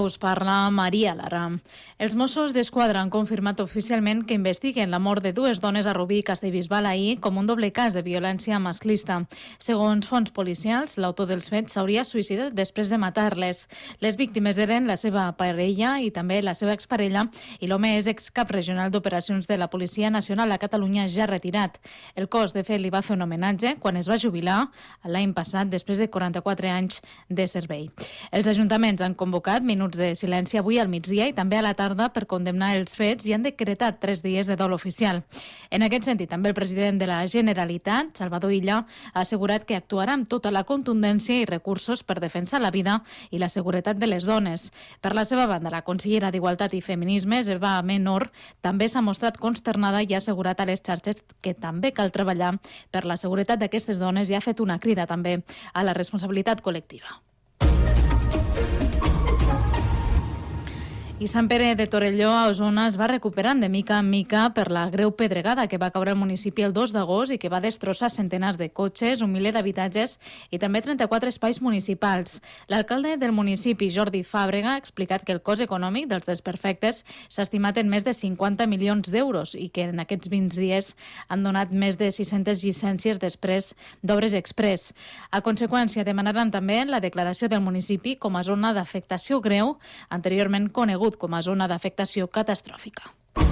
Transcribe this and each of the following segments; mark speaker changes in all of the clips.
Speaker 1: us parla Maria Lara. Els Mossos d'Esquadra han confirmat oficialment que investiguen la mort de dues dones a Rubí i Castellbisbal ahir com un doble cas de violència masclista. Segons fonts policials, l'autor dels fets s'hauria suïcidat després de matar-les. Les víctimes eren la seva parella i també la seva exparella i l'home és excap regional d'operacions de la Policia Nacional a Catalunya ja retirat. El cos, de fet, li va fer un homenatge quan es va jubilar l'any passat després de 44 anys de servei. Els ajuntaments han convocat minuts de silenci avui al migdia i també a la tarda per condemnar els fets i han decretat 3 dies de dol oficial. En aquest sentit, també el president de la Generalitat, Salvador Illa, ha assegurat que actuarà amb tota la contundència i recursos per defensar la vida i la seguretat de les dones. Per la seva banda, la consellera d'Igualtat i Feminismes, Eva Menor, també s'ha mostrat consternada i ha assegurat a les xarxes que també cal treballar per la seguretat d'aquestes dones i ha fet una crida també a la responsabilitat col·lectiva. I Sant Pere de Torelló, a Osona, es va recuperant de mica en mica per la greu pedregada que va caure al municipi el 2 d'agost i que va destrossar centenars de cotxes, un miler d'habitatges i també 34 espais municipals. L'alcalde del municipi, Jordi Fàbrega, ha explicat que el cost econòmic dels desperfectes s'ha estimat en més de 50 milions d'euros i que en aquests 20 dies han donat més de 600 llicències després d'obres express. A conseqüència, demanaran també la declaració del municipi com a zona d'afectació greu, anteriorment conegut com a zona d'afectació catastròfica.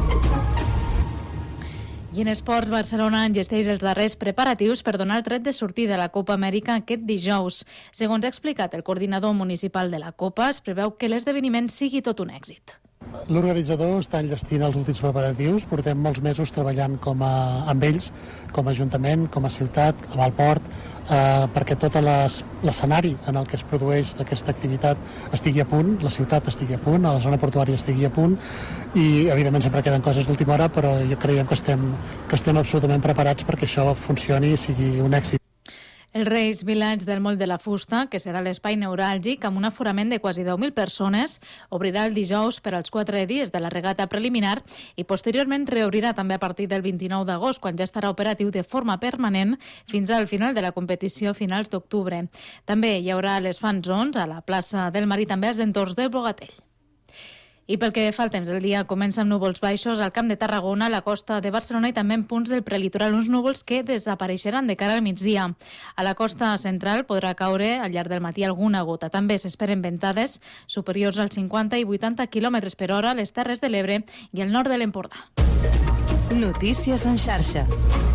Speaker 1: I en esports, Barcelona enllesteix els darrers preparatius per donar el tret de sortida a la Copa Amèrica aquest dijous. Segons ha explicat el coordinador municipal de la Copa, es preveu que l'esdeveniment sigui tot un èxit.
Speaker 2: L'organitzador està enllestint els últims preparatius. Portem molts mesos treballant amb ells, com a Ajuntament, com a ciutat, amb el port, perquè tot l'escenari en el que es produeix aquesta activitat estigui a punt, la ciutat estigui a punt, la zona portuària estigui a punt i, evidentment, sempre queden coses d'última hora, però jo creiem que estem absolutament preparats perquè això funcioni i sigui un èxit.
Speaker 1: El Reis Village del Moll de la Fusta, que serà l'espai neuràlgic amb un aforament de quasi 10.000 persones, obrirà el dijous per als 4 dies de la regata preliminar i posteriorment reobrirà també a partir del 29 d'agost, quan ja estarà operatiu de forma permanent fins al final de la competició a finals d'octubre. També hi haurà les fan zones a la plaça del Mar i també als entorns del Bogatell. I pel que fa al temps del dia, comença amb núvols baixos al Camp de Tarragona, a la costa de Barcelona i també en punts del prelitoral, uns núvols que desapareixeran de cara al migdia. A la costa central podrà caure al llarg del matí alguna gota. També s'esperen ventades superiors als 50 i 80 km per hora a les Terres de l'Ebre i al nord de l'Empordà.
Speaker 3: Notícies en xarxa.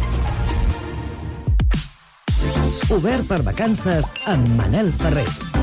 Speaker 3: Obert per vacances amb Manel Ferrer.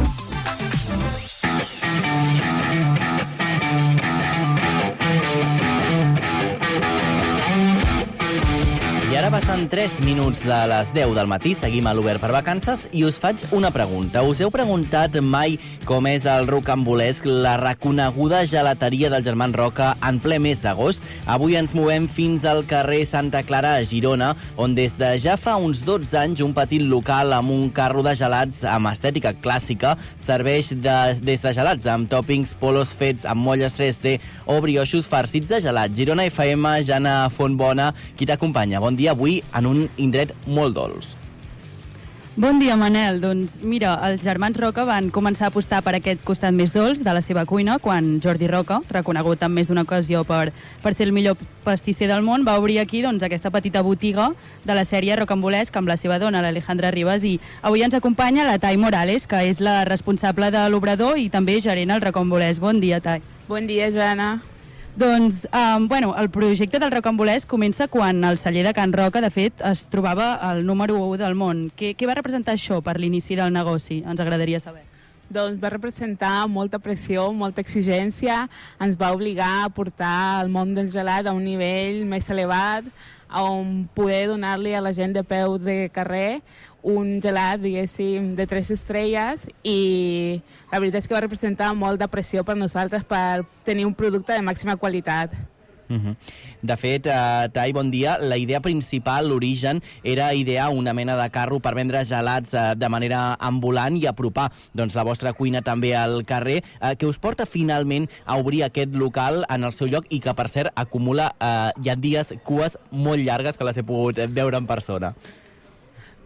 Speaker 4: I ara passen 3 minuts de les 10 del matí, seguim a l'Obert per Vacances i us faig una pregunta. Us heu preguntat mai com és el rocambolesc, la reconeguda gelateria dels germans Roca en ple mes d'agost? Avui ens movem fins al carrer Santa Clara a Girona, on des de ja fa uns 12 anys un petit local amb un carro de gelats amb estètica clàssica serveix des de gelats amb tòpings, polos fets amb molles 3D o brioixos farcits de gelat. Girona FM, Jana Fontbona, qui t'acompanya? Bon dia, avui en un indret molt dolç.
Speaker 5: Bon dia, Manel. Doncs mira, els germans Roca van començar a apostar per aquest costat més dolç de la seva cuina quan Jordi Roca, reconegut en més d'una ocasió per ser el millor pastisser del món, va obrir aquí aquesta petita botiga de la sèrie Rocambolesc amb la seva dona, l'Alejandra Ribas, i avui ens acompanya la Tai Morales, que és la responsable de l'obrador i també gerent al Rocambolesc. Bon dia, Tai.
Speaker 6: Bon dia, Joana.
Speaker 5: Doncs, el projecte del rocambolesc comença quan el celler de Can Roca, de fet, es trobava al número 1 del món. Què va representar això per l'inici del negoci? Ens agradaria saber.
Speaker 6: Doncs va representar molta pressió, molta exigència, ens va obligar a portar el món del gelat a un nivell més elevat, on poder donar-li a la gent de peu de carrer un gelat, diguéssim, de 3 estrelles i la veritat és que va representar molta pressió per nosaltres per tenir un producte de màxima qualitat.
Speaker 4: De fet, Tai, bon dia. La idea principal, l'origen, era idear una mena de carro per vendre gelats de manera ambulant i apropar la vostra cuina també al carrer, que us porta finalment a obrir aquest local en el seu lloc i que, per cert, acumula ja dies cues molt llargues que les he pogut veure en persona.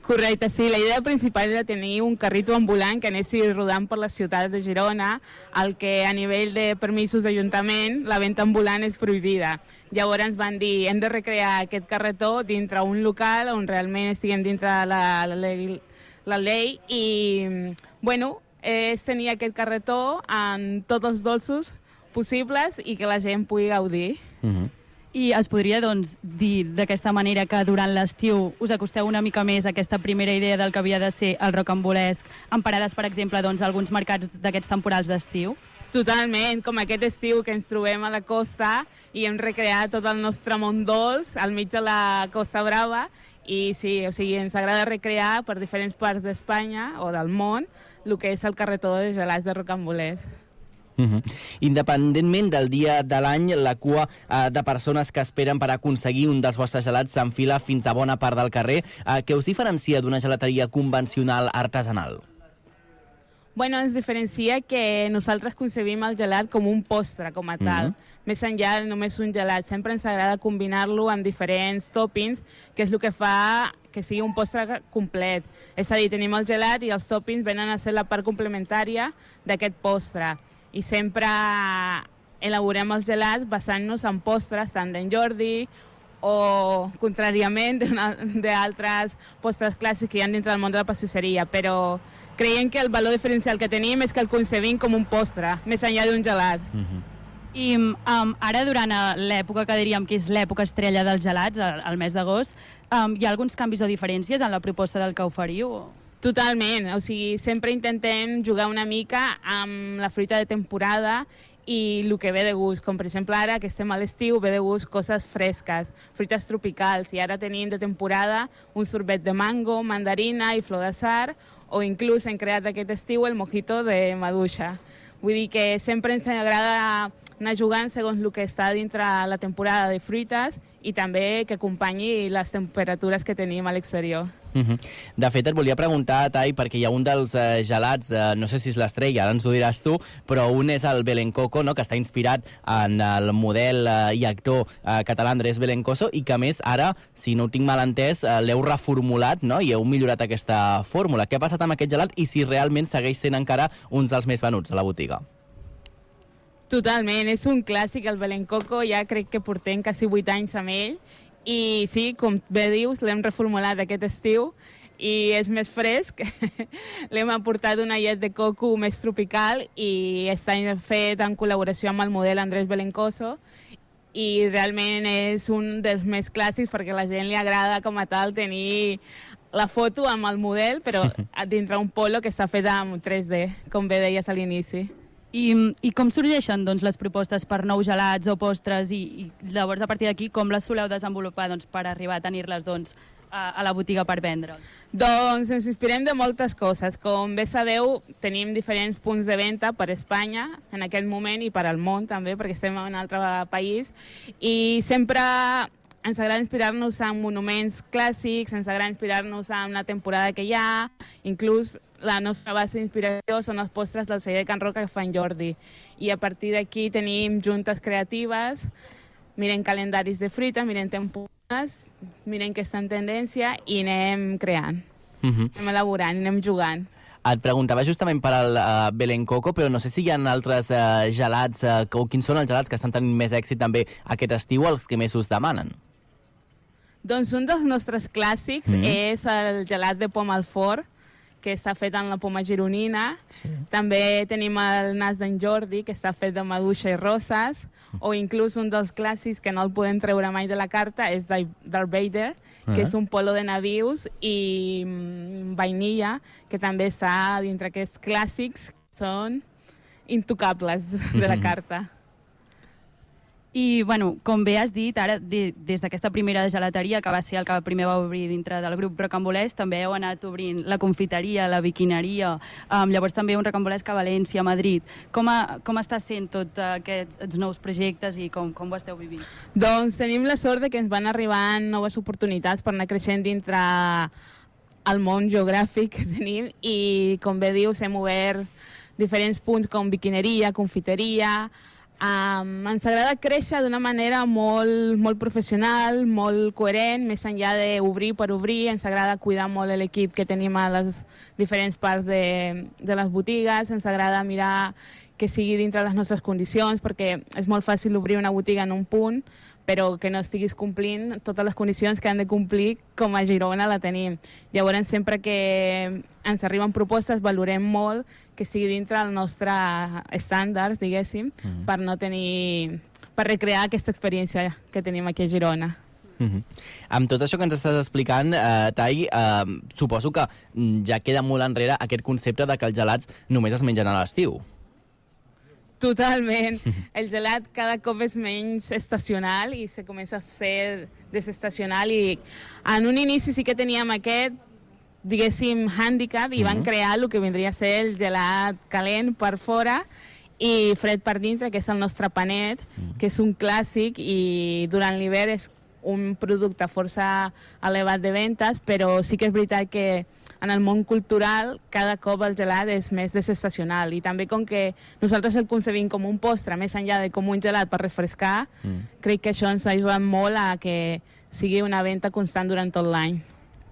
Speaker 6: Correcte, sí. La idea principal era tenir un carrito ambulant que anessi rodant per la ciutat de Girona, el que a nivell de permisos d'Ajuntament la venda ambulant és prohibida. Llavors ens van dir, hem de recrear aquest carretó dintre un local on realment estiguem dintre la llei i, bueno, és tenir aquest carretó amb tots els dolços possibles i que la gent pugui gaudir.
Speaker 5: I es podria, doncs, dir d'aquesta manera que durant l'estiu us acosteu una mica més a aquesta primera idea del que havia de ser el rocambolesc, en parades, per exemple, doncs, alguns mercats d'aquests temporals d'estiu?
Speaker 6: Totalment, com aquest estiu que ens trobem a la costa i hem recreat tot el nostre món dolç al mig de la Costa Brava i sí, o sigui, ens agrada recrear per diferents parts d'Espanya o del món el que és el carretó de gelats de rocambolesc.
Speaker 4: Independentment del dia de l'any, la cua de persones que esperen per aconseguir un dels vostres gelats s'enfila fins a bona part del carrer. Què us diferencia d'una gelateria convencional artesanal?
Speaker 6: Bueno, ens diferencia que nosaltres concebim el gelat com un postre, com a tal. Més enllà de només un gelat. Sempre ens agrada combinar-lo amb diferents toppings, que és el que fa que sigui un postre complet. És a dir, tenim el gelat i els toppings venen a ser la part complementària d'aquest postre. I sempre elaborem els gelats basant-nos en postres tant d'en Jordi o, contràriament, d'altres postres clàssics que hi ha dintre del món de la pastisseria, però creiem que el valor diferencial que tenim és que el concebim com un postre, més enllà d'un gelat.
Speaker 5: I ara, durant l'època que diríem que és l'època estrella dels gelats, el mes d'agost, hi ha alguns canvis o diferències en la proposta del que oferiu?
Speaker 6: Totalment, o sigui, sempre intentem jugar una mica amb la fruita de temporada i el que ve de gust, com per exemple ara que estem a l'estiu ve de gust coses fresques, fruites tropicals, i ara tenim de temporada un sorbet de mango, mandarina i flor de sar, o inclús hem creat aquest estiu el mojito de maduixa. Vull dir que sempre ens agrada anar jugant segons el que està dintre la temporada de fruites i també que acompanyi les temperatures que tenim a l'exterior.
Speaker 4: De fet, et volia preguntar, Tai, perquè hi ha un dels gelats, no sé si és l'estrella, ara ens ho diràs tu, però un és el Belencoco, no?, que està inspirat en el model i actor català Andrés Belencoso i que, a més, ara, si no ho tinc mal entès, l'heu reformulat, no?, i heu millorat aquesta fórmula. Què ha passat amb aquest gelat i si realment segueix sent encara un dels més venuts a la botiga?
Speaker 6: Totalment, és un clàssic, el Belencoco, ja crec que portem quasi 8 anys amb ell, i sí, com bé dius, l'hem reformulat aquest estiu i és més fresc. L'hem aportat una llet de coco més tropical i està fet en col·laboració amb el model Andrés Belencoso i realment és un dels més clàssics perquè a la gent li agrada com a tal tenir la foto amb el model, però dintre un polo que està fet amb 3D, com bé deies a l'inici.
Speaker 5: I com sorgeixen, doncs, les propostes per nous gelats o postres i llavors a partir d'aquí com les soleu desenvolupar, doncs, per arribar a tenir-les, doncs, a la botiga per vendre?
Speaker 6: Doncs ens inspirem de moltes coses. Com bé sabeu, tenim diferents punts de venda per Espanya en aquest moment i per al món també, perquè estem en un altre país, i sempre ens agrada inspirar-nos en monuments clàssics, ens agrada inspirar-nos en la temporada que hi ha, inclús la nostra base d'inspiració són els postres del celler de Can Roca que fa en Jordi. I a partir d'aquí tenim juntes creatives, mirem calendaris de fruita, mirem temporades, mirem què està en tendència i anem creant, anem elaborant, anem jugant.
Speaker 4: Et preguntava justament per al Belencoco, però no sé si hi ha altres gelats, o quins són els gelats que estan tenint més èxit també aquest estiu, els que més us demanen?
Speaker 6: Doncs un dels nostres clàssics és el gelat de poma al forn, que està fet amb la poma gironina. Sí. També tenim el nas d'en Jordi, que està fet de maduixa i roses, o inclús un dels clàssics que no el podem treure mai de la carta és Darth Vader, que és un polo de navius i vainilla, que també està dintre aquests clàssics que són intocables de la carta.
Speaker 5: I, bueno, com bé has dit, ara, des d'aquesta primera gelateria, que va ser el que primer va obrir dintre del grup Rocambolesc, també heu anat obrint la confiteria, la biquineria, llavors també un rocambolesc a València, a Madrid. Com està sent tots aquests nous projectes i com ho esteu vivint?
Speaker 6: Doncs tenim la sort de que ens van arribant noves oportunitats per anar creixent dintre el món geogràfic que tenim i, com bé dius, hem obert diferents punts com biquineria, confiteria, Ens agrada créixer d'una manera molt professional, molt coherent, més enllà d'obrir per obrir. Ens agrada cuidar molt l'equip que tenim a les diferents parts de les botigues. Ens agrada mirar que sigui dintre les nostres condicions, perquè és molt fàcil obrir una botiga en un punt, però que no estiguis complint totes les condicions que han de complir com a Girona la tenim. Llavors, sempre que ens arriben propostes, valorem molt que estigui dintre els nostres estàndards, diguéssim, per recrear aquesta experiència que tenim aquí a Girona.
Speaker 4: Amb tot això que ens estàs explicant, Tai, suposo que ja queda molt enrere aquest concepte de que els gelats només es mengen a l'estiu.
Speaker 6: Totalment. El gelat cada cop és menys estacional i se comença a ser desestacional, i en un inici sí que teníem aquest, diguéssim, hàndicap, i van crear el que vindria a ser el gelat calent per fora i fred per dintre, que és el nostre panet, que és un clàssic, i durant l'hivern és un producte força elevat de ventes, però sí que és veritat que en el món cultural cada cop el gelat és més desestacional, i també com que nosaltres el concebim com un postre més enllà de com un gelat per refrescar, crec que això ens ha ajudat molt a que sigui una venda constant durant tot l'any.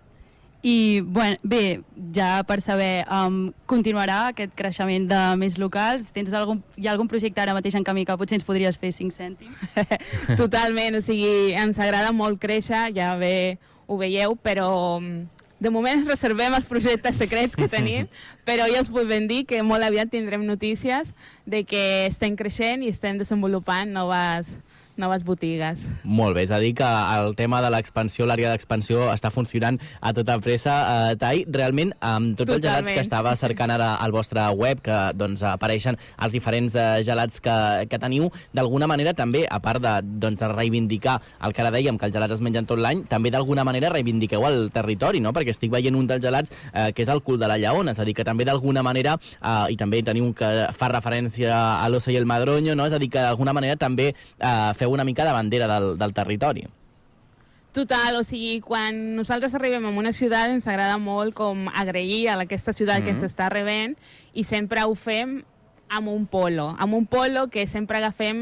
Speaker 5: I bé, ja per saber, continuarà aquest creixement de més locals? Hi ha algun projecte ara mateix en camí que potser ens podries fer 5 cèntims?
Speaker 6: Totalment, o sigui, ens agrada molt créixer, ja bé ho veieu, però de moment reservem els projectes secrets que tenim, però ja us puc ben dir que molt aviat tindrem notícies de que estem creixent i estem desenvolupant noves botigues.
Speaker 4: Molt bé, és a dir que el tema de l'expansió, l'àrea d'expansió està funcionant a tota pressa. Tai, realment, amb tots els gelats que estava cercant ara al vostre web, que doncs apareixen els diferents gelats que teniu, d'alguna manera també, a part de reivindicar el que ara dèiem, que els gelats es mengen tot l'any, també d'alguna manera reivindiqueu el territori, no? Perquè estic veient un dels gelats que és el cul de la Lleona, és a dir, que també d'alguna manera, i també teniu un que fa referència a l'Oso i el Madroño, no? És a dir, que d'alguna manera també feu una mica de bandera del territori.
Speaker 6: Total, o sigui, quan nosaltres arribem a una ciutat ens agrada molt com agrair a aquesta ciutat que ens està rebent, i sempre ho fem amb un polo que sempre agafem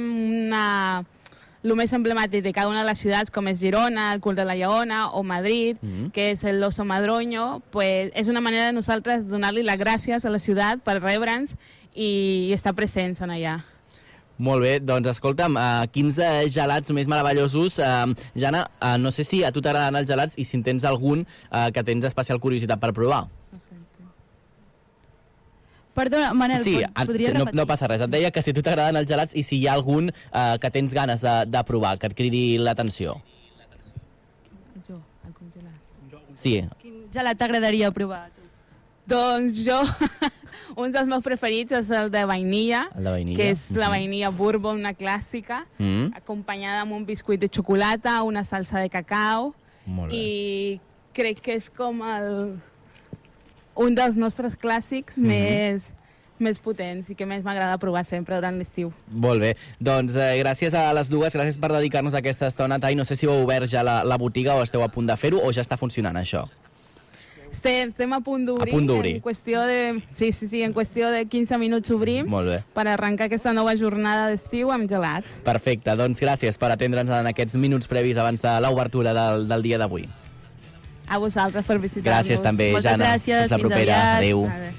Speaker 6: el més emblemàtic de cada una de les ciutats, com és Girona, el cul de la Lleona, o Madrid, que és l'Oso Madroño. Pues és una manera de nosaltres donar-li les gràcies a la ciutat per rebre'ns i estar presents en allà.
Speaker 4: Molt bé, doncs escolta'm, quins gelats més meravellosos. Jana, no sé si a tu t'agraden els gelats i si en tens algun que tens especial curiositat per provar.
Speaker 5: Perdona, Manel,
Speaker 4: sí,
Speaker 5: podries repetir?
Speaker 4: No passa res, et deia que si a tu t'agraden els gelats i si hi ha algun que tens ganes de provar, que et cridi l'atenció.
Speaker 6: Algun gelat?
Speaker 4: Sí.
Speaker 5: Quin gelat t'agradaria provar?
Speaker 6: Doncs jo, un dels meus preferits és el de vainilla, que és la vainilla bourbon, una clàssica, acompanyada amb un biscuit de xocolata, una salsa de cacau, i crec que és com un dels nostres clàssics més potents i que més m'agrada provar sempre durant l'estiu. Molt
Speaker 4: bé, doncs gràcies a les dues, gràcies per dedicar-nos a aquesta estona. Tai, no sé si heu obert ja la botiga o esteu a punt de fer-ho o ja està funcionant això.
Speaker 6: Estem a punt d'obrir. En qüestió de 15 minuts obrim per arrencar aquesta nova jornada d'estiu amb gelats.
Speaker 4: Perfecte, doncs gràcies per atendre'ns en aquests minuts previs abans de l'obertura del dia d'avui.
Speaker 6: A vosaltres per visitar-nos.
Speaker 4: Gràcies també, Jana.
Speaker 5: Moltes gràcies,
Speaker 4: fins la propera. Adéu.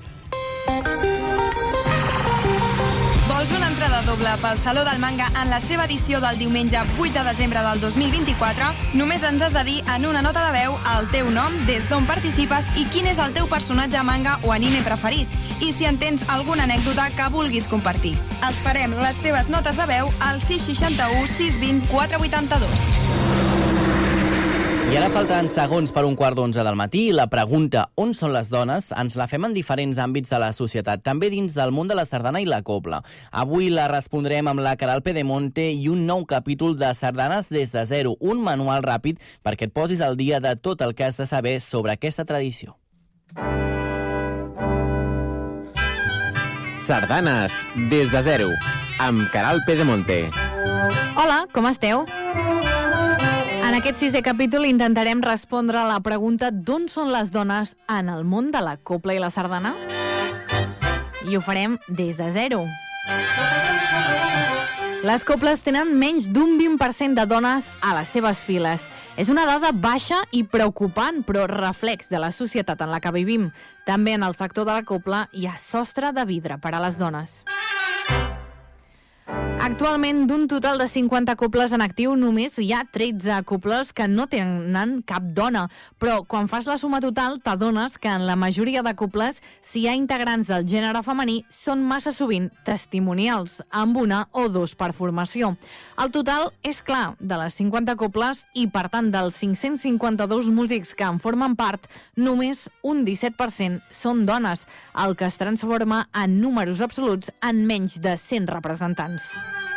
Speaker 7: Vols una entrada doble pel Saló del Manga en la seva edició del diumenge 8 de desembre del 2024? Només ens has de dir en una nota de veu el teu nom, des d'on participes i quin és el teu personatge manga o anime preferit. I si en tens alguna anècdota que vulguis compartir. Esperem les teves notes de veu al 661 620 482.
Speaker 4: I ara falten segons per 11:15 del matí i la pregunta on són les dones ens la fem en diferents àmbits de la societat, també dins del món de la sardana i la cobla. Avui la respondrem amb la Queralt Pedemonte i un nou capítol de Sardanes des de zero, un manual ràpid perquè et posis al dia de tot el que has de saber sobre aquesta tradició.
Speaker 8: Sardanes des de zero, amb Queralt Pedemonte.
Speaker 9: Hola, com esteu? En aquest 6è capítol intentarem respondre a la pregunta d'on són les dones en el món de la cobla i la sardana? I ho farem des de zero. Les coples tenen menys d'un 20% de dones a les seves files. És una dada baixa i preocupant, però reflex de la societat en la que vivim. També en el sector de la copla hi ha sostre de vidre per a les dones. Actualment, d'un total de 50 coples en actiu, només hi ha 13 coples que no tenen cap dona. Però quan fas la suma total, t'adones que en la majoria de coples, si hi ha integrants del gènere femení, són massa sovint testimonials, amb una o dos per formació. El total és clar de les 50 coples i, per tant, dels 552 músics que en formen part, només un 17% són dones, el que es transforma en números absoluts en menys de 100 representants.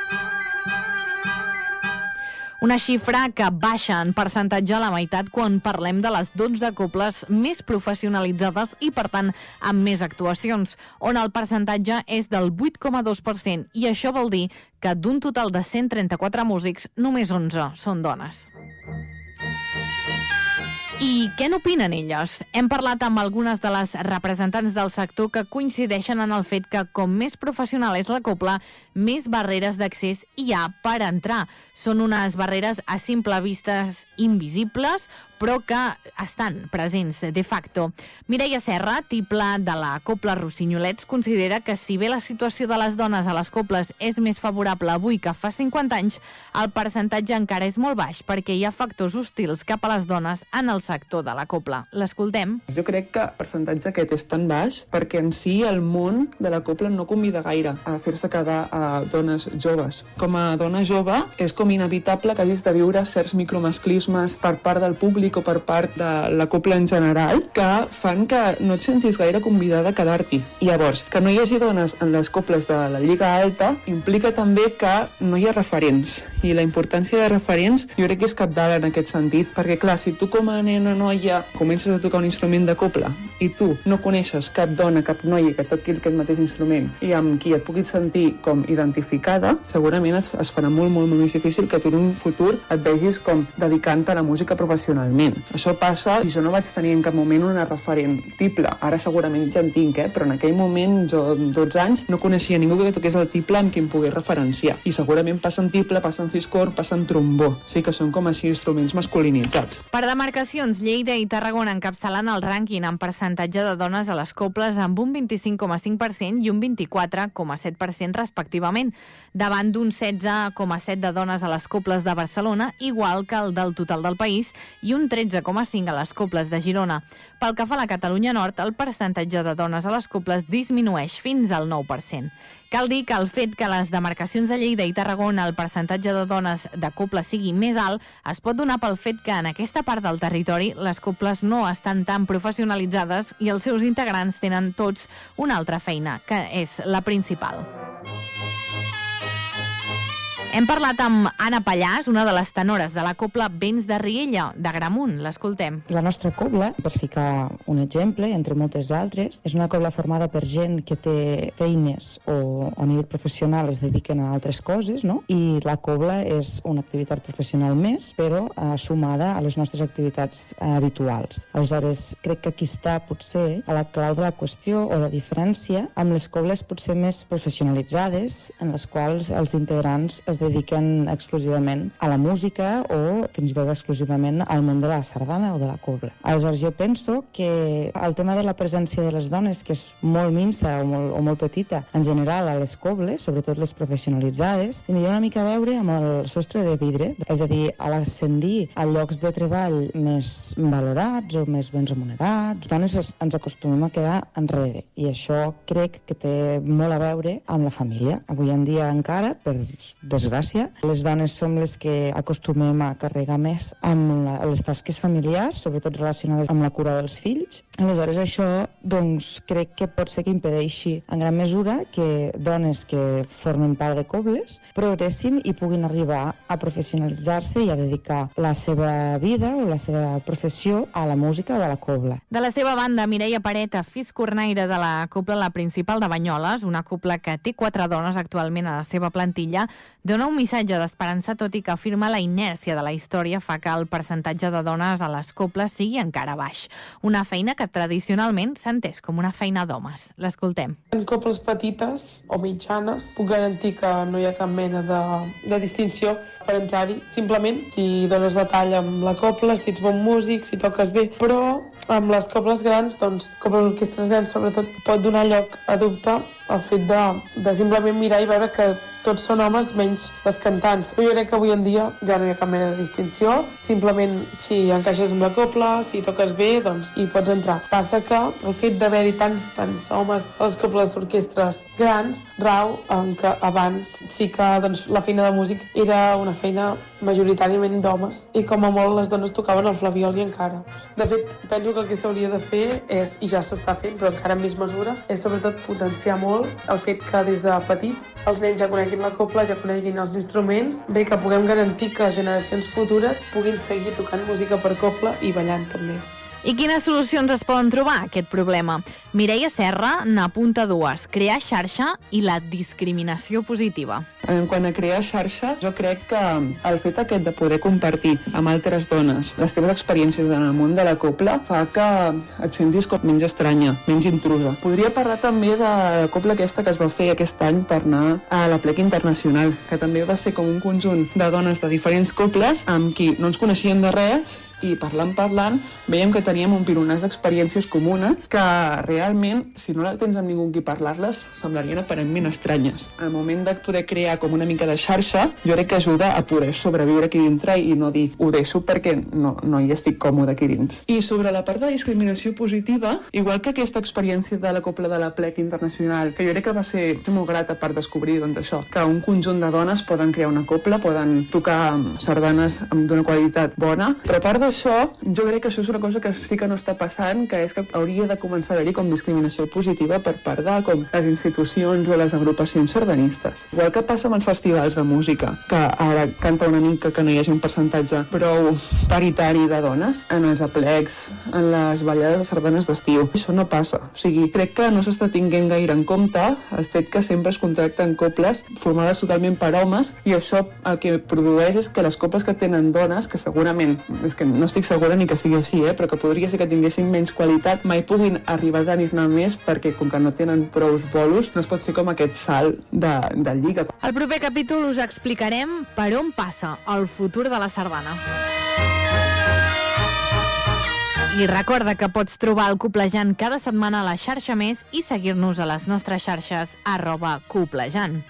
Speaker 9: Una xifra que baixa en percentatge a la meitat quan parlem de les 12 coples més professionalitzades i, per tant, amb més actuacions, on el percentatge és del 8,2%, i això vol dir que d'un total de 134 músics, només 11 són dones. I què n'opinen elles? Hem parlat amb algunes de les representants del sector que coincideixen en el fet que com més professional és la copla, més barreres d'accés hi ha per entrar. Són unes barreres a simple vista invisibles, però que estan presents de facto. Mireia Serra, tiple de la copla Rossinyolets, considera que si bé la situació de les dones a les coples és més favorable avui que fa 50 anys, el percentatge encara és molt baix perquè hi ha factors hostils cap a les dones en el sector de la copla. L'escoltem.
Speaker 10: Jo crec que el percentatge aquest és tan baix perquè en si el món de la copla no convida gaire a fer-se quedar a dones joves. Com a dona jove és com inevitable que hagis de viure certs micromasclismes per part del públic o per part de la copla en general que fan que no et sentis gaire convidada a quedar-t'hi. I llavors, que no hi hagi dones en les coples de la Lliga Alta implica també que no hi ha referents. I la importància de referents jo crec que és cabdal en aquest sentit, perquè clar, si tu com a nena noia comences a tocar un instrument de copla i tu no coneixes cap dona, cap noia que toqui aquest mateix instrument i amb qui et puguis sentir com identificada, segurament es farà molt més difícil que tu en un futur et vegis com dedicant-te a la música professionalment. Això passa i jo no vaig tenir en cap moment una referent tiple. Ara segurament ja en tinc, però en aquell moment, jo amb 12 anys, no coneixia ningú que toqués el tiple amb qui em pogués referenciar. I segurament passa en tiple, passa en fiscorn, passa en trombó. Sí que són com així instruments masculinitzats.
Speaker 9: Per demarcacions, Lleida i Tarragona encapçalant el rànquing en percentatge de dones a les coples amb un 25,5% i un 24,7% respectivament, davant d'un 16,7% de dones a les coples de Barcelona, igual que el del total del país, i un 13,5% a les coples de Girona. Pel que fa a la Catalunya Nord, el percentatge de dones a les coples disminueix fins al 9%. Cal dir que el fet que a les demarcacions de Lleida i Tarragona el percentatge de dones de copla sigui més alt es pot donar pel fet que en aquesta part del territori les coples no estan tan professionalitzades i els seus integrants tenen tots una altra feina, que és la principal. Hem parlat amb Anna Pallàs, una de les tenores de la copla Vents de Riella, de Gramunt. L'escoltem.
Speaker 11: La nostra copla, per ficar un exemple, entre moltes altres, és una copla formada per gent que té feines o a nivell professional es dediquen a altres coses, no? I la copla és una activitat professional més, però sumada a les nostres activitats habituals. Aleshores, crec que aquí està potser a la clau de la qüestió o la diferència amb les coples potser més professionalitzades, en les quals els integrants es dediquen exclusivament a la música o fins i tot exclusivament al món de la sardana o de la cobla. Aleshores, jo penso que el tema de la presència de les dones, que és molt minsa o molt petita en general a les cobles, sobretot les professionalitzades, tindria una mica a veure amb el sostre de vidre, és a dir, a l'ascendir a llocs de treball més valorats o més ben remunerats, les dones ens acostumem a quedar enrere, i això crec que té molt a veure amb la família. Avui en dia encara, per desgràcia, les dones som les que acostumem a carregar més amb les tasques familiars, sobretot relacionades amb la cura dels fills. Aleshores, això crec que pot ser que impedeixi en gran mesura que dones que formen part de cobles progressin i puguin arribar a professionalitzar-se i a dedicar la seva vida o la seva professió a la música o a la cobla.
Speaker 9: De la seva banda, Mireia Pareta, fiscornaire de la copla La Principal de Banyoles, una copla que té 4 dones actualment a la seva plantilla, dona dona un missatge d'esperança, tot i que afirma la inèrcia de la història fa que el percentatge de dones a les coples sigui encara baix. Una feina que tradicionalment s'ha entès com una feina d'homes. L'escoltem.
Speaker 10: En coples petites o mitjanes puc garantir que no hi ha cap mena de distinció per entrar-hi. Simplement, si dones la talla amb la copla, si ets bon músic, si toques bé, però amb les coples grans, doncs, com les orquestres grans, sobretot pot donar lloc a dubte el fet de simplement mirar i veure que tots són homes menys les cantants. Però jo crec que avui en dia ja no hi ha cap mena de distinció. Simplement, si encaixes amb la copla, si toques bé, doncs hi pots entrar. Passa que el fet d'haver-hi tants homes a les coples d'orquestres grans rau en que abans sí que doncs, la feina de músic era una feina majoritàriament d'homes i com a molt les dones tocaven el flabiol i encara. De fet, penso que el que s'hauria de fer és, i ja s'està fent, però encara en més mesura, és sobretot potenciar molt el fet que des de petits els nens ja coneguin la copla, ja coneguin els instruments, bé que puguem garantir que generacions futures puguin seguir tocant música per copla i ballant també.
Speaker 9: I quines solucions es poden trobar a aquest problema? Mireia Serra n'apunta dues: crear xarxa i la discriminació positiva.
Speaker 10: Quan a crear xarxa, jo crec que el fet aquest de poder compartir amb altres dones les teves experiències en el món de la copla fa que et sentis com menys estranya, menys intrusa. Podria parlar també de la copla aquesta que es va fer aquest any per anar a la Plec Internacional, que també va ser com un conjunt de dones de diferents coples amb qui no ens coneixíem de res i parlant, veiem que teníem un pilonàs d'experiències comunes que realment, si no les tens amb ningú amb qui parlar-les, semblarien aparentment estranyes. Al moment de poder crear com una mica de xarxa, jo crec que ajuda a poder sobreviure aquí dintre i no dir ho deixo perquè no hi estic còmode aquí dins. I sobre la part de discriminació positiva, igual que aquesta experiència de la copla de la Plec Internacional, que jo crec que va ser molt grata per descobrir doncs, això, que un conjunt de dones poden crear una copla, poden tocar sardanes d'una qualitat bona, però a part això, jo crec que això és una cosa que sí que no està passant, que és que hauria de començar a haver-hi com discriminació positiva per part de com les institucions o les agrupacions sardanistes. Igual que passa amb els festivals de música, que ara canta una mica que no hi hagi un percentatge prou paritari de dones, en els aplecs, en les ballades de sardanes d'estiu. Això no passa. O sigui, crec que no s'està tinguent gaire en compte el fet que sempre es contracten coples formades totalment per homes i això el que produeix és que les coples que tenen dones, que segurament, és que no estic segura ni que sigui així, però que podria ser que tinguessin menys qualitat, mai puguin arribar a tenir-ne més perquè com que no tenen prous bolos no es pot fer com aquest salt de lliga.
Speaker 9: Al proper capítol us explicarem per on passa el futur de la sardana. I recorda que pots trobar el Coplejant cada setmana a la xarxa Més i seguir-nos a les nostres xarxes @Coplejant.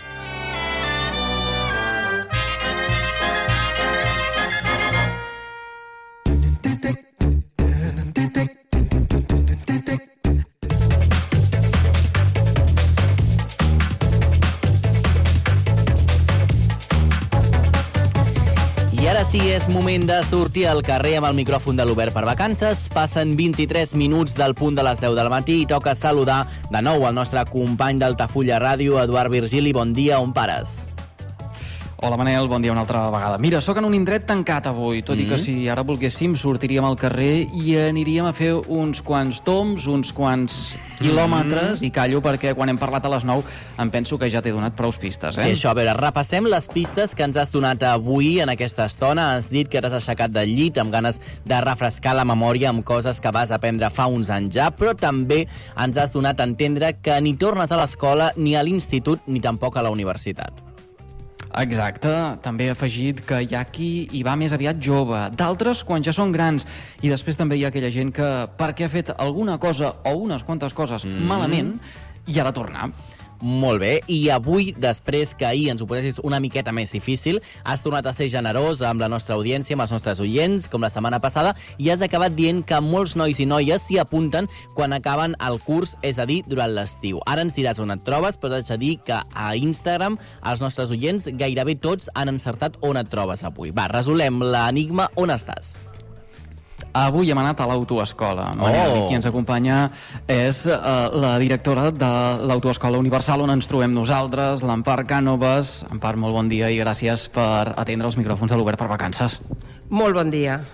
Speaker 4: I ara sí, és moment de sortir al carrer amb el micròfon de l'Obert per Vacances. Passen 23 minuts del punt de les 10 del matí i toca saludar de nou el nostre company d'Altafulla Ràdio, Eduard Virgili. Bon dia, on pares?
Speaker 12: Hola, Manel, bon dia una altra vegada. Mira, sóc en un indret tancat avui, tot i que si ara volguéssim sortiríem al carrer i aniríem a fer uns quants toms, uns quants quilòmetres, i callo perquè quan hem parlat a les 9 em penso que ja t'he donat prous pistes,
Speaker 4: Sí, això, a veure, repassem les pistes que ens has donat avui en aquesta estona. Has dit que t'has aixecat del llit amb ganes de refrescar la memòria amb coses que vas aprendre fa uns anys ja, però també ens has donat a entendre que ni tornes a l'escola, ni a l'institut, ni tampoc a la universitat.
Speaker 12: Exacte, també he afegit que hi ha qui hi va més aviat jove, d'altres quan ja són grans, i després també hi ha aquella gent que perquè ha fet alguna cosa o unes quantes coses malament i ha de tornar.
Speaker 4: Molt bé, i avui, després que ahir ens ho posessis una miqueta més difícil, has tornat a ser generós amb la nostra audiència, amb els nostres oients, com la setmana passada, i has acabat dient que molts nois i noies s'hi apunten quan acaben el curs, és a dir, durant l'estiu. Ara ens diràs on et trobes, però t'haig de dir que a Instagram els nostres oients gairebé tots han encertat on et trobes avui. Va, resolem l'enigma, on estàs?
Speaker 12: Avui hem anat a l'autoescola. I qui ens acompanya és la directora de l'Autoescola Universal on ens trobem nosaltres, l'Empar Cànovas. Empar, molt bon dia i gràcies per atendre els micròfons de l'Obert per Vacances.
Speaker 13: Molt bon dia.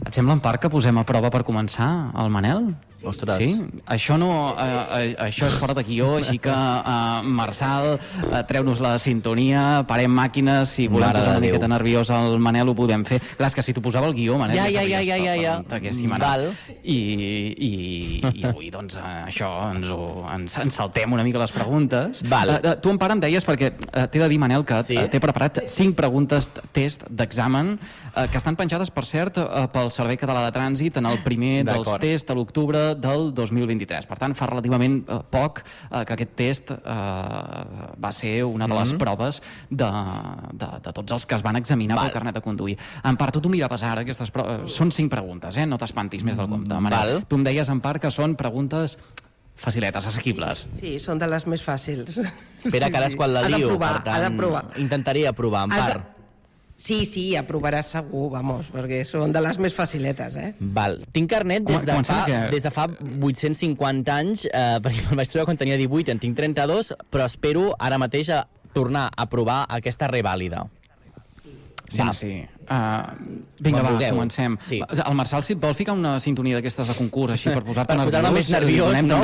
Speaker 12: Et sembla, en part, que posem a prova per començar el Manel?
Speaker 4: Ostres.
Speaker 12: Sí? Això no... això és fora de guió, així que, Marçal, treu-nos la sintonia, parem màquines, si volem posar una miqueta nerviós al Manel ho podem fer. Clar, és que si t'ho posava el guió, Manel,
Speaker 4: ja.
Speaker 12: Val. I avui, doncs, això, ens saltem una mica les preguntes.
Speaker 4: Val.
Speaker 12: Tu, en part, em deies, perquè t'he de dir, Manel, que t'he preparat 5 preguntes test d'examen que estan penjades, per cert, pel Servei Català de Trànsit en el primer dels tests a l'octubre del 2023. Per tant, fa relativament poc que aquest test va ser una de les proves de tots els que es van examinar pel carnet de conduir. En part, tu miraves ara aquestes proves. Són 5 preguntes, no t'espantis més del compte, Manel. Tu em deies, en part, que són preguntes faciletes, assequibles.
Speaker 13: Sí, són de les més fàcils.
Speaker 4: Espera, que ara és quan la lio, per tant, intentaré aprovar, en part.
Speaker 13: Sí, aprovaràs segur, vamos, perquè són de les més faciletes,
Speaker 4: Val. Tinc carnet des de fa 850 anys, perquè me'l vaig treure quan tenia 18, en tinc 32, però espero ara mateix a tornar a provar aquesta revàlida.
Speaker 12: Sí. Vinga, va, comencem. El Marçal, si et vol ficar una sintonia d'aquestes de concurs, així, per posar-te nerviós, no?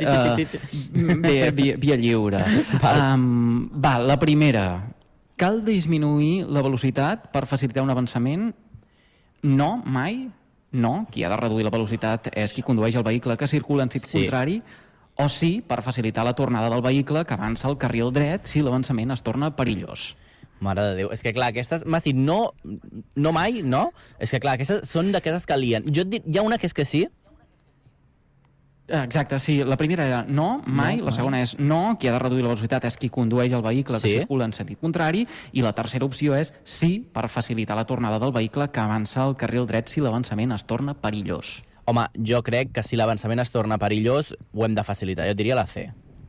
Speaker 12: També via lliure. Va, la primera. Cal disminuir la velocitat per facilitar un avançament? No, mai. No, qui ha de reduir la velocitat és qui condueix el vehicle que circula en sentit contrari, o sí, per facilitar la tornada del vehicle que avança al carril dret si l'avançament es torna perillós.
Speaker 4: Mare de Déu. És que, clar, aquestes... M'has dit no mai, no? És que, clar, aquestes són d'aquestes que lien. Jo et dic, hi ha una que és que sí.
Speaker 12: Exacte, sí. La primera era no, mai. La segona és no, qui ha de reduir la velocitat és qui condueix el vehicle que circula en sentit contrari. I la tercera opció és sí, per facilitar la tornada del vehicle que avança al carril dret si l'avançament es torna perillós.
Speaker 4: Home, jo crec que si l'avançament es torna perillós ho hem de facilitar. Jo diria la C.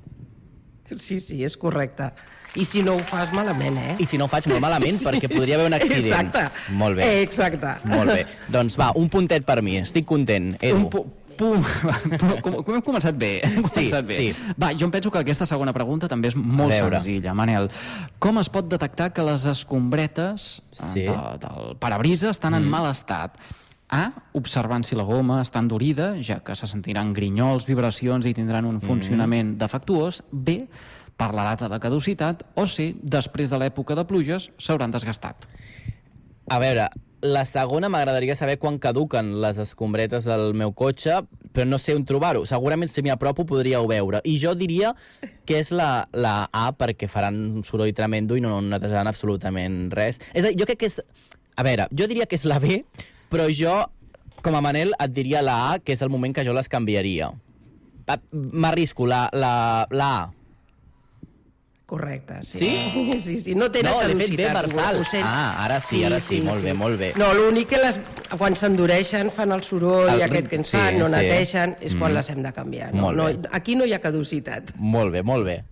Speaker 13: Sí, és correcte. I si no ho fas malament,
Speaker 4: I si no ho faig molt malament, perquè podria haver un accident.
Speaker 13: Exacte.
Speaker 4: Molt bé.
Speaker 13: Exacte.
Speaker 4: Molt bé. Doncs va, un puntet per mi. Estic content. Edu.
Speaker 12: Com hem començat bé.
Speaker 4: Sí.
Speaker 12: Va, jo em penso que aquesta segona pregunta també és molt senzilla, Manel. Com es pot detectar que les escombretes del parabrisa estan en mal estat? A, observant si la goma està endurida, ja que se sentiran grinyols, vibracions i tindran un funcionament defectuós. B, per la data de caducitat. O C, després de l'època de pluges s'hauran desgastat.
Speaker 4: A veure, la segona m'agradaria saber quan caduquen les escombretes del meu cotxe, però no sé on trobar-ho. Segurament si m'hi apropo podríeu veure. I jo diria que és la A, perquè faran un soroll tremendo i no netejaran absolutament res. És a dir, jo crec que és... A veure, jo diria que és la B, però jo, com a Manel, et diria la A, que és el moment que jo les canviaria. M'arrisco, la A.
Speaker 13: Correcte, sí.
Speaker 4: Sí?
Speaker 13: Sí. No tenen caducitat.
Speaker 4: No, l'he fet bé, Marçal. Ara sí, molt bé.
Speaker 13: No, l'únic que quan s'endureixen fan el soroll aquest que ens fan, no neteixen, és quan les hem de canviar. Aquí no hi ha caducitat.
Speaker 4: Molt bé.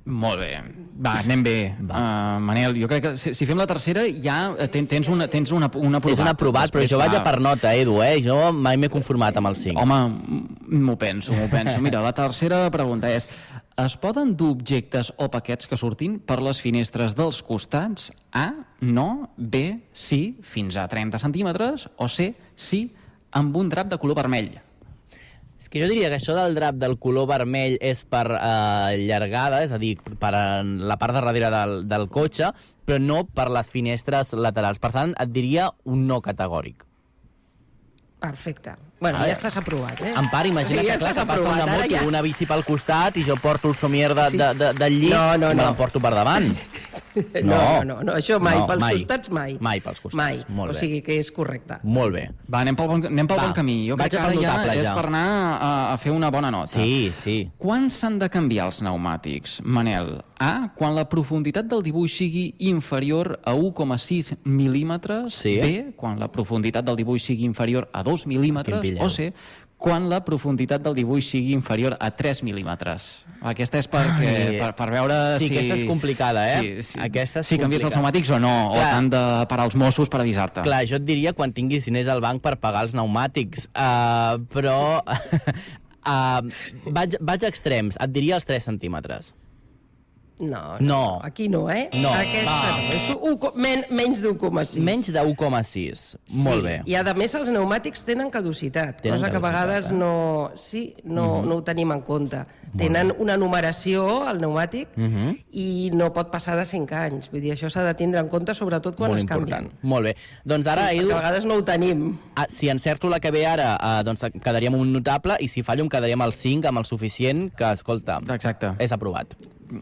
Speaker 12: Va, anem bé. Manel, jo crec que si fem la tercera ja tens un aprovat.
Speaker 4: És un aprovat, però jo vaig a per nota, Edu, Jo mai m'he conformat amb el 5.
Speaker 12: Home, m'ho penso. Mira, la tercera pregunta és: es poden dur objectes o paquets que surtin per les finestres dels costats? A, no. B, sí, fins a 30 centímetres. O C, sí, amb un drap de color vermell.
Speaker 4: És que jo diria que això del drap del color vermell és per llargada, és a dir, per la part de darrere del cotxe, però no per les finestres laterals. Per tant, et diria un no categòric.
Speaker 13: Perfecte. Bueno, ja estàs aprovat,
Speaker 4: En part, imagina que passa una moto o una bici pel costat i jo porto el somier del llit i me l'emporto per davant.
Speaker 13: No, això mai. Pels costats mai.
Speaker 4: Mai pels costats. Molt bé.
Speaker 13: O sigui que és correcte.
Speaker 4: Molt bé.
Speaker 12: Va, anem pel bon camí. Jo crec que ara ja és per anar a fer una bona nota.
Speaker 4: Sí.
Speaker 12: Quan s'han de canviar els pneumàtics, Manel? A, quan la profunditat del dibuix sigui inferior a 1,6 mil·límetres. B, quan la profunditat del dibuix sigui inferior a 2 mil·límetres. O C, quan la profunditat del dibuix sigui inferior a 3 mil·límetres. Aquesta és per veure si...
Speaker 4: Sí, aquesta és complicada,
Speaker 12: Si canvies els pneumàtics o no, o t'han de parar els Mossos per avisar-te.
Speaker 4: Clar, jo et diria quan tinguis diners al banc per pagar els pneumàtics, però vaig a extrems, et diria els 3 centímetres.
Speaker 13: No, aquí no,
Speaker 4: No,
Speaker 13: aquesta no, és menys d'1,6.
Speaker 4: Menys de 1,6, molt bé.
Speaker 13: I a més els pneumàtics tenen caducitat, cosa que a vegades no ho tenim en compte. Tenen una numeració, el pneumàtic, i no pot passar de 5 anys. Vull dir, això s'ha de tindre en compte, sobretot quan es canvien.
Speaker 4: Molt bé. Doncs ara,
Speaker 13: Edu, perquè a vegades no ho tenim.
Speaker 4: Si encerto la que ve ara, doncs quedaríem un notable, i si fallo em quedaríem al 5, amb el suficient, que, escolta, és aprovat.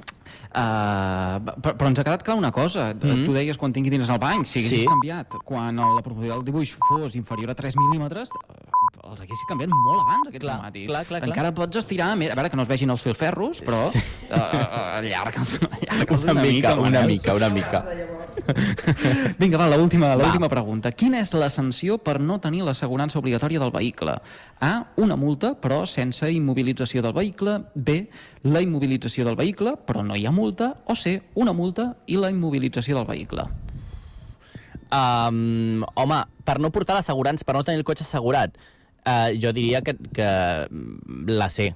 Speaker 12: Però ens ha quedat clar una cosa. Tu deies quan tingui diners al banc, si haguessis canviat quan la profunditat del dibuix fos inferior a 3 mil·límetres, els haguessis canviat molt abans, aquests pneumàtics. Encara pots estirar més, a veure que no es vegin els filferros, però allarga'ls
Speaker 4: una mica.
Speaker 12: Vinga, va, l'última pregunta. Quina és la sanció per no tenir l'assegurança obligatòria del vehicle? A, una multa, però sense immobilització del vehicle. B, la immobilització del vehicle, però no hi ha multa. O C, una multa i la immobilització del vehicle.
Speaker 4: Home, per no portar l'assegurança, per no tenir el cotxe assegurat, jo diria que la C.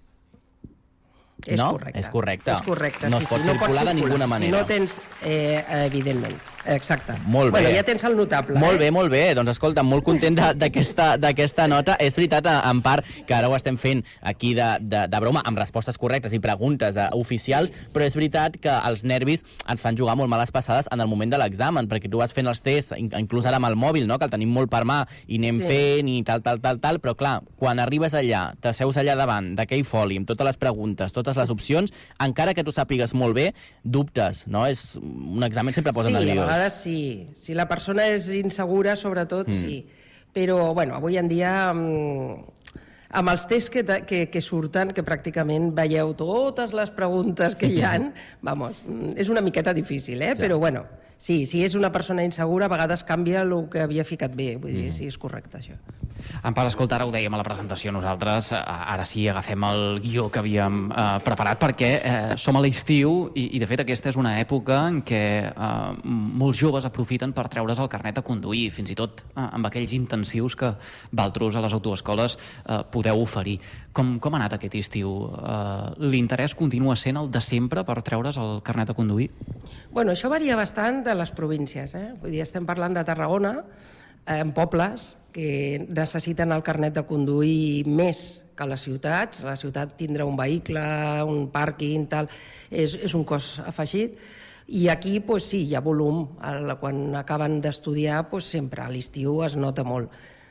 Speaker 13: És correcte.
Speaker 4: És correcte. No es pot
Speaker 13: no
Speaker 4: circular de ninguna manera.
Speaker 13: Si no tens, evidentment. Exacte.
Speaker 4: Molt bé.
Speaker 13: Bueno, ja tens el notable.
Speaker 4: Molt bé. Doncs escolta, molt content d'aquesta nota. És veritat, en part, que ara ho estem fent aquí de broma, amb respostes correctes i preguntes oficials, però és veritat que els nervis ens fan jugar molt males passades en el moment de l'examen, perquè tu vas fent els tests, inclús ara amb el mòbil, no?, que el tenim molt per mà, i anem fent i tal, però clar, quan arribes allà, t'asseus allà davant d'aquell foli, amb totes les preguntes, totes les opcions, encara que tu sàpigues molt bé, dubtes, no? És un examen sempre posa nerviós.
Speaker 13: Sí, si la persona és insegura, sobretot, sí. Però, bueno, avui en dia, amb els tests que surten, que pràcticament veieu totes les preguntes que hi ha, és una miqueta difícil, però, bueno, sí, si és una persona insegura, a vegades canvia el que havia ficat bé, vull dir, sí, és correcte, això.
Speaker 12: Empar, escolta, ara ho dèiem a la presentació nosaltres, ara sí agafem el guió que havíem preparat, perquè som a l'estiu i de fet aquesta és una època en què molts joves aprofiten per treure's el carnet de conduir, fins i tot amb aquells intensius que vosaltres a les autoescoles podeu oferir. Com ha anat aquest estiu? L'interès continua sent el de sempre per treure's el carnet de conduir?
Speaker 13: Bueno, això varia bastant de les províncies. Vull dir, estem parlant de Tarragona, en pobles que necessiten el carnet de conduir més que a les ciutats. A la ciutat tindre un vehicle, un pàrquing, tal, és un cost afegit. I aquí, sí, hi ha volum. Quan acaben d'estudiar, sempre a l'estiu es nota molt.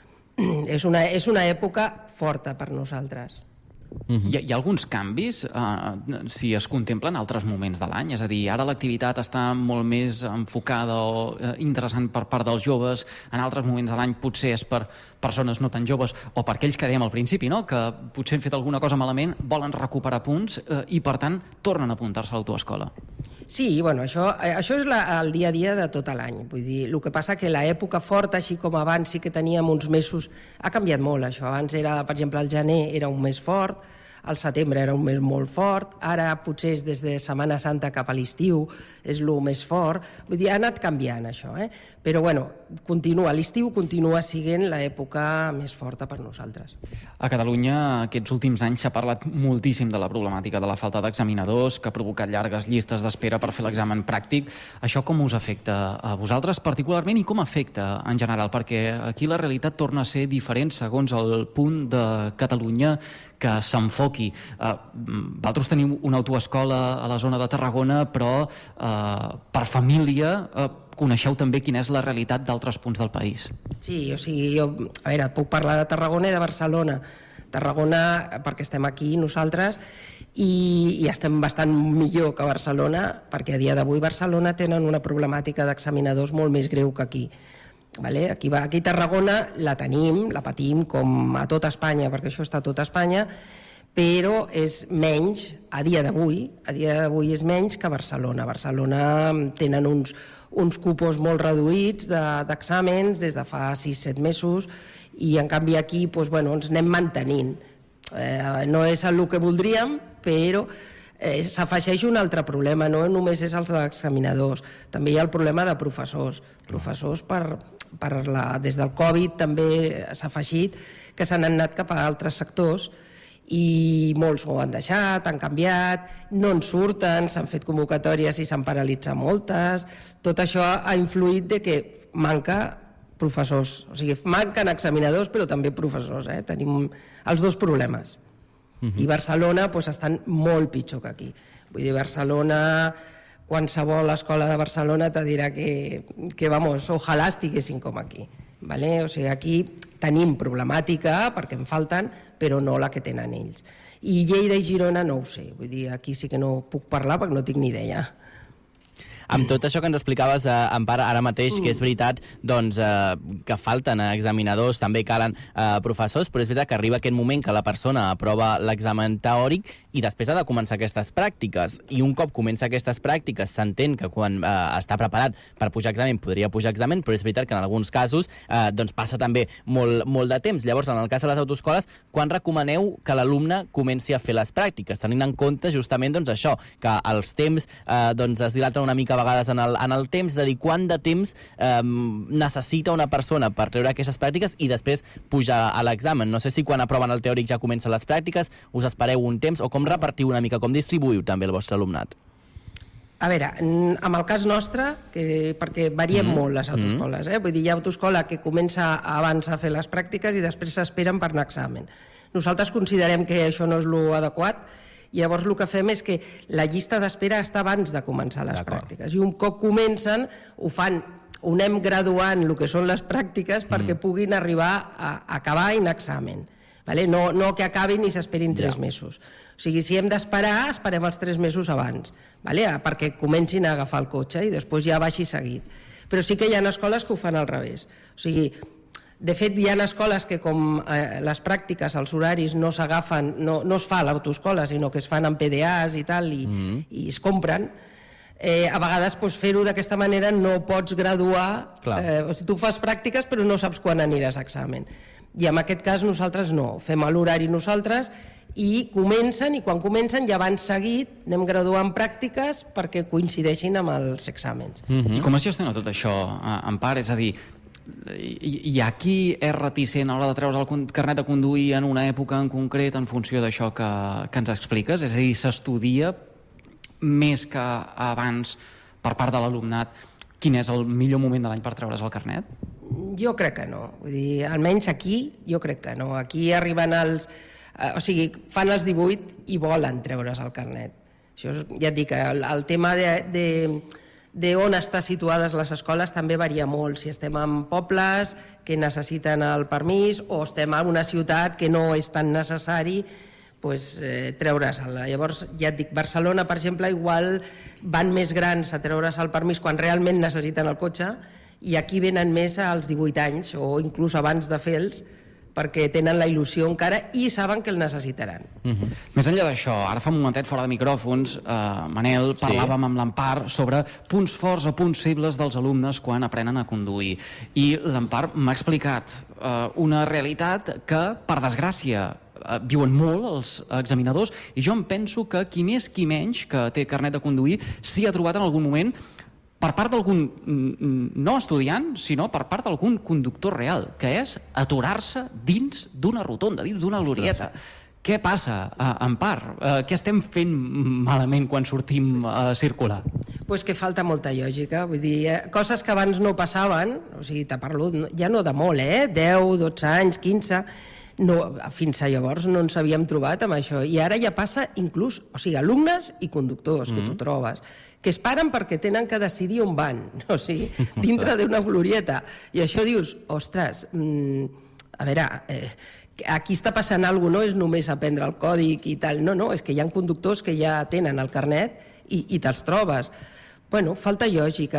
Speaker 13: És una època forta per nosaltres.
Speaker 12: Hi ha alguns canvis si es contemplen altres moments de l'any? És a dir, ara l'activitat està molt més enfocada o interessant per part dels joves, en altres moments de l'any potser és per persones no tan joves o per aquells que dèiem al principi, que potser han fet alguna cosa malament, volen recuperar punts i per tant tornen a apuntar-se a l'autoescola.
Speaker 13: Sí, bueno, això és el dia a dia de tot l'any. Vull dir, el que passa que l'època forta, així com abans sí que teníem uns mesos, ha canviat molt això. Abans era, per exemple, el gener era un mes fort, el setembre era un mes molt fort, ara potser és des de Setmana Santa cap a l'estiu, és el més fort. Vull dir, ha anat canviant això, Però, bueno, l'estiu continua sent l'època més forta per nosaltres.
Speaker 12: A Catalunya aquests últims anys s'ha parlat moltíssim de la problemàtica de la falta d'examinadors, que ha provocat llargues llistes d'espera per fer l'examen pràctic. Això com us afecta a vosaltres particularment i com afecta en general? Perquè aquí la realitat torna a ser diferent segons el punt de Catalunya que s'enfoqui. Vosaltres teniu una autoescola a la zona de Tarragona, però per família coneixeu també quina és la realitat d'altres punts del país.
Speaker 13: Sí, o sigui, jo, a veure, puc parlar de Tarragona i de Barcelona. Tarragona, perquè estem aquí nosaltres, i estem bastant millor que Barcelona, perquè a dia d'avui Barcelona tenen una problemàtica d'examinadors molt més greu que aquí. Aquí a Tarragona la tenim, la patim com a tot Espanya, perquè això està a tot Espanya, però és menys, a dia d'avui és menys que Barcelona. A Barcelona tenen uns cupos molt reduïts d'exàmens des de fa 6-7 mesos i en canvi aquí ens anem mantenint. No és el que voldríem, però s'afegeix un altre problema, no només és els examinadors, també hi ha el problema de professors. Professors, des del Covid també s'ha afegit que s'han anat cap a altres sectors i molts ho han deixat, han canviat, no en surten, s'han fet convocatòries i s'han paralitzat moltes. Tot això ha influït de que manca professors, o sigui, manquen examinadors però també professors, tenim els dos problemes. I Barcelona estan molt pitjor que aquí. Vull dir, Barcelona, qualsevol escola de Barcelona te dirà que vamos, ojalà estiguessin com aquí. O sigui, aquí tenim problemàtica perquè en falten, però no la que tenen ells. I Lleida i Girona no ho sé, vull dir, aquí sí que no puc parlar perquè no tinc ni idea.
Speaker 4: Amb tot això que ens explicaves, Empar, ara mateix, que és veritat que falten examinadors, també calen professors, però és veritat que arriba aquest moment que la persona aprova l'examen teòric i després ha de començar aquestes pràctiques. I un cop comença aquestes pràctiques s'entén que quan està preparat per pujar examen podria pujar examen, però és veritat que en alguns casos passa també molt de temps. Llavors, en el cas de les autoescoles, quan recomaneu que l'alumne comenci a fer les pràctiques, tenint en compte justament això, que els temps es dilaten una mica a vegades en el temps, és a dir, quant de temps necessita una persona per treure aquestes pràctiques i després pujar a l'examen. No sé si quan aproven el teòric ja comencen les pràctiques, us espereu un temps, o com repartiu una mica, com distribuïu també el vostre alumnat?
Speaker 13: A veure, en el cas nostre, perquè varien molt les autoescoles, vull dir, hi ha autoescola que comença abans a fer les pràctiques i després s'esperen per anar a examen. Nosaltres considerem que això no és l'adequat. Llavors el que fem és que la llista d'espera està abans de començar les pràctiques i un cop comencen ho anem graduant el que són les pràctiques perquè puguin arribar a acabar i anar a examen. No que acabin i s'esperin 3 mesos. O sigui, si hem d'esperar, esperem els 3 mesos abans perquè comencin a agafar el cotxe i després ja vagi seguit. Però sí que hi ha escoles que ho fan al revés. O sigui, de fet, hi ha escoles que com les pràctiques, els horaris no s'agafen, no es fa a l'autoescola, sinó que es fan en PDAs i tal, i es compren. A vegades fer-ho d'aquesta manera no pots graduar. Tu fas pràctiques però no saps quan aniràs a examen. I en aquest cas nosaltres no, fem l'horari nosaltres i comencen, i quan comencen ja van seguit, anem graduant pràctiques perquè coincideixin amb els exàmens.
Speaker 12: I com es gestiona tot això, Empar? És a dir, hi ha qui és reticent a l'hora de treure's el carnet de conduir en una època en concret en funció d'això que ens expliques? És a dir, s'estudia més que abans per part de l'alumnat quin és el millor moment de l'any per treure's el carnet?
Speaker 13: Jo crec que no. Vull dir, almenys aquí, jo crec que no. Aquí arriben o sigui, fan els 18 i volen treure's el carnet. Això ja et dic, el tema d'on estan situades les escoles també varia molt. Si estem en pobles que necessiten el permís o estem en una ciutat que no és tan necessari treure's-la. Llavors, ja et dic, Barcelona, per exemple, igual van més grans a treure's el permís quan realment necessiten el cotxe i aquí venen més als 18 anys o inclús abans de fer-los perquè tenen la il·lusió encara i saben que el necessitaran.
Speaker 12: Més enllà d'això, ara fa un momentet fora de micròfons, Manel, parlàvem amb l'Empar sobre punts forts o punts febles dels alumnes quan aprenen a conduir. I l'Empar m'ha explicat una realitat que, per desgràcia, viuen molt els examinadors i jo em penso que qui més qui menys que té carnet de conduir s'hi ha trobat en algun moment per part d'algun no estudiant, sinó per part d'algun conductor real, que és aturar-se dins d'una rotonda, dins d'una glorieta. Què passa, Empar? Què estem fent malament quan sortim a circular?
Speaker 13: Doncs que falta molta lògica. Vull dir, coses que abans no passaven, o sigui, te parlo ja no de molt, 10, 12 anys, 15... fins a llavors no ens havíem trobat amb això. I ara ja passa inclús, o sigui, alumnes i conductors que tu trobes, que es paren perquè tenen que decidir on van, o sigui, dintre d'una glorieta. I això dius, ostres, a veure, aquí està passant alguna cosa, no és només aprendre el còdic i tal, no, és que hi ha conductors que ja tenen el carnet i te'ls trobes. Bueno, falta lògica,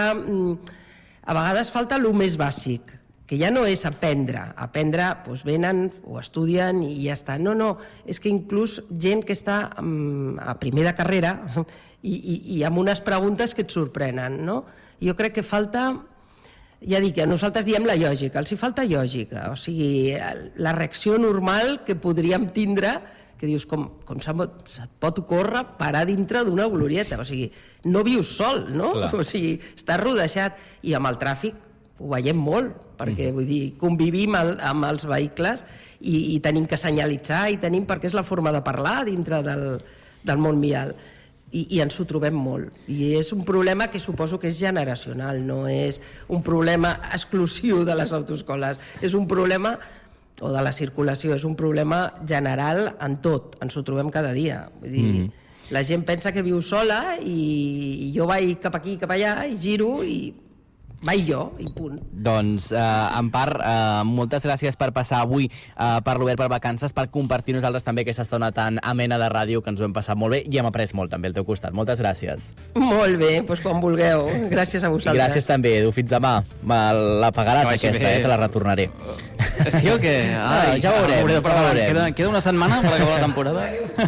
Speaker 13: a vegades falta el més bàsic, que ja no és aprendre, doncs venen o estudien i ja està. No, és que inclús gent que està a primer de carrera i amb unes preguntes que et sorprenen, no? Jo crec que falta, ja dic, nosaltres diem la lògica, els hi falta lògica, o sigui, la reacció normal que podríem tindre, que dius, com se't pot ocórrer parar dintre d'una glorieta, o sigui, no vius sol, no? O sigui, estàs rodejat i amb el tràfic ho veiem molt, perquè vull dir, convivim amb els vehicles i tenim que senyalitzar, perquè és la forma de parlar dintre del món vial. I ens ho trobem molt. I és un problema que suposo que és generacional, no és un problema exclusiu de les autoescoles. És un problema, o de la circulació, és un problema general en tot. Ens ho trobem cada dia. Vull dir, la gent pensa que viu sola i jo vaig cap aquí, cap allà, i giro i vaig jo, i punt.
Speaker 4: Doncs, Empar, moltes gràcies per passar avui per l'Obert per Vacances, per compartir nosaltres també aquesta estona tan amena de ràdio, que ens ho hem passat molt bé i hem après molt també al teu costat. Moltes gràcies.
Speaker 13: Molt bé, doncs quan vulgueu. Gràcies a vosaltres.
Speaker 4: I gràcies també, Edu. Fins demà. La pagaràs aquesta, te la retornaré.
Speaker 12: Sí o què?
Speaker 4: Ja ho veurem.
Speaker 12: Queda una setmana per acabar la temporada?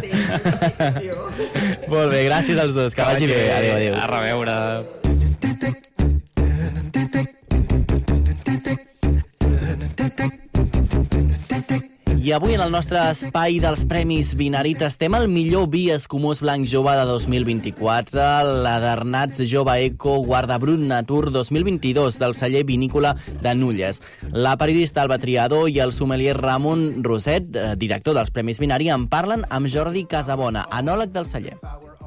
Speaker 4: Molt bé, gràcies als dos. Que vagi bé. Adéu.
Speaker 12: A reveure.
Speaker 4: I avui en el nostre espai dels Premis Vinarit estem al millor vi escumós blanc jove de 2024, la d'Arnats Jove Eco Guardabrut Natur 2022 del celler vinícola de Nulles. La periodista Alba Triador i el sommelier Ramon Roset, director dels Premis Vinari, en parlen amb Jordi Casabona, enòleg del celler.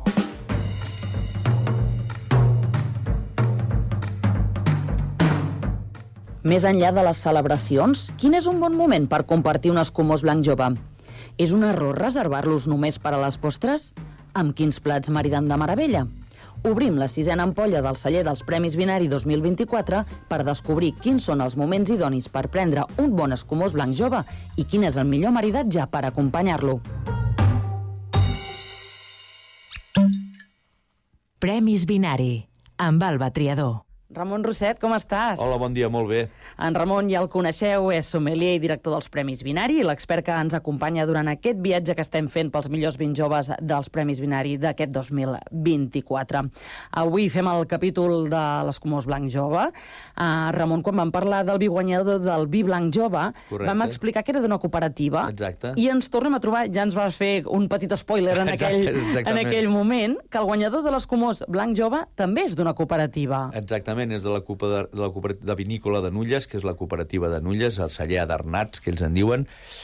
Speaker 14: Més enllà de les celebracions, quin és un bon moment per compartir un escumós blanc jove? És un error reservar-los només per a les postres? Amb quins plats mariden de meravella? Obrim la 6a ampolla del celler dels Premis Vinari 2024 per descobrir quins són els moments idonis per prendre un bon escumós blanc jove i quin és el millor maridatge per acompanyar-lo.
Speaker 15: Premis Vinari, amb Alba Triador.
Speaker 14: Ramon Roset, com estàs?
Speaker 16: Hola, bon dia, molt bé.
Speaker 14: En Ramon ja el coneixeu, és sommelier i director dels Premis Vinari, l'expert que ens acompanya durant aquest viatge que estem fent pels millors vins joves dels Premis Vinari d'aquest 2024. Avui fem el capítol de l'escumós blanc jove. Ramon, quan vam parlar del vi guanyador del vi blanc jove, vam explicar que era d'una cooperativa.
Speaker 16: Exacte.
Speaker 14: I ens tornem a trobar, ja ens vas fer un petit spoiler en aquell moment, que el guanyador de l'escumós blanc jove també és d'una cooperativa.
Speaker 16: Exactament. És de la cooperativa vinícola de Nulles, que és la cooperativa de Nulles, el celler d'Arnats, que ells en diuen,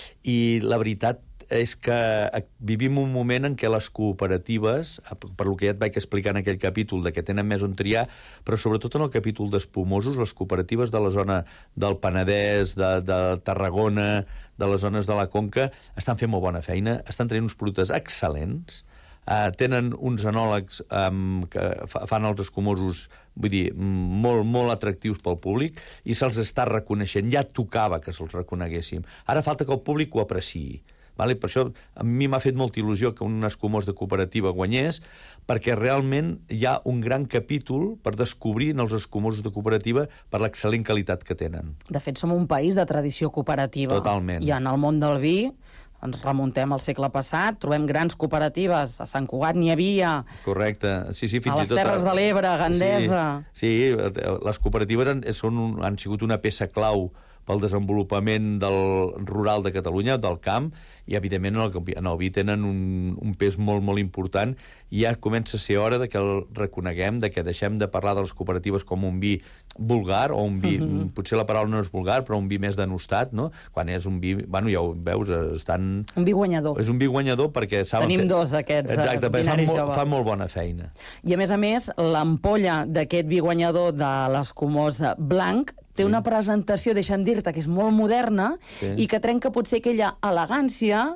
Speaker 16: i la veritat és que vivim un moment en què les cooperatives, per lo que ja et vaig explicar en aquell capítol, de que tenen més on triar, però sobretot en el capítol d'espumosos, les cooperatives de la zona del Penedès, de Tarragona, de les zones de la Conca, estan fent molt bona feina, estan tenint uns productes excel·lents, tenen uns enòlegs que fan els escumosos, vull dir, molt, molt atractius pel públic, i se'ls està reconeixent. Ja tocava que se'ls reconeguéssim. Ara falta que el públic ho apreciï. Per això a mi m'ha fet molta il·lusió que un escumós de cooperativa guanyés, perquè realment hi ha un gran capítol per descobrir en els escumosos de cooperativa per l'excel·lent qualitat que tenen.
Speaker 14: De fet, som un país de tradició cooperativa.
Speaker 16: Totalment.
Speaker 14: I en el món del vi ens remuntem al segle passat, trobem grans cooperatives, a Sant Cugat n'hi havia...
Speaker 16: Correcte, sí, fins i tot...
Speaker 14: A les Terres de l'Ebre, Gandesa...
Speaker 16: Sí, les cooperatives han sigut una peça clau pel desenvolupament del rural de Catalunya, del camp, i evidentment en el vi tenen un pes molt, molt important, i ja comença a ser hora de que el reconeguem, de que deixem de parlar de les cooperatives com un vi vulgar, o un vi, potser la paraula no és vulgar, però un vi més denostat, no? Quan és un vi, bueno, ja ho veus, estan...
Speaker 14: Un vi guanyador.
Speaker 16: És un vi guanyador perquè saben...
Speaker 14: Tenim dos, aquests.
Speaker 16: Exacte, perquè fan molt bona feina.
Speaker 14: I a més, l'ampolla d'aquest vi guanyador de l'escumós blanc té una presentació, deixa'm dir-te, que és molt moderna i que trenca potser aquella elegància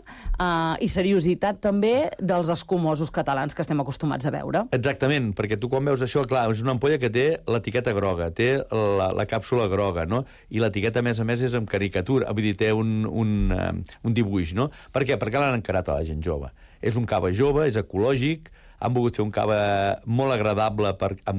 Speaker 14: i seriositat també dels escumosos catalans que estem acostumats a veure.
Speaker 16: Exactament, perquè tu quan veus això, clar, és una ampolla que té l'etiqueta groga, té la càpsula groga, no? I l'etiqueta, a més, és amb caricatura, vull dir, té un dibuix, no? Per què? Perquè l'han encarat a la gent jove. És un cava jove, és ecològic, han volgut fer un cava molt agradable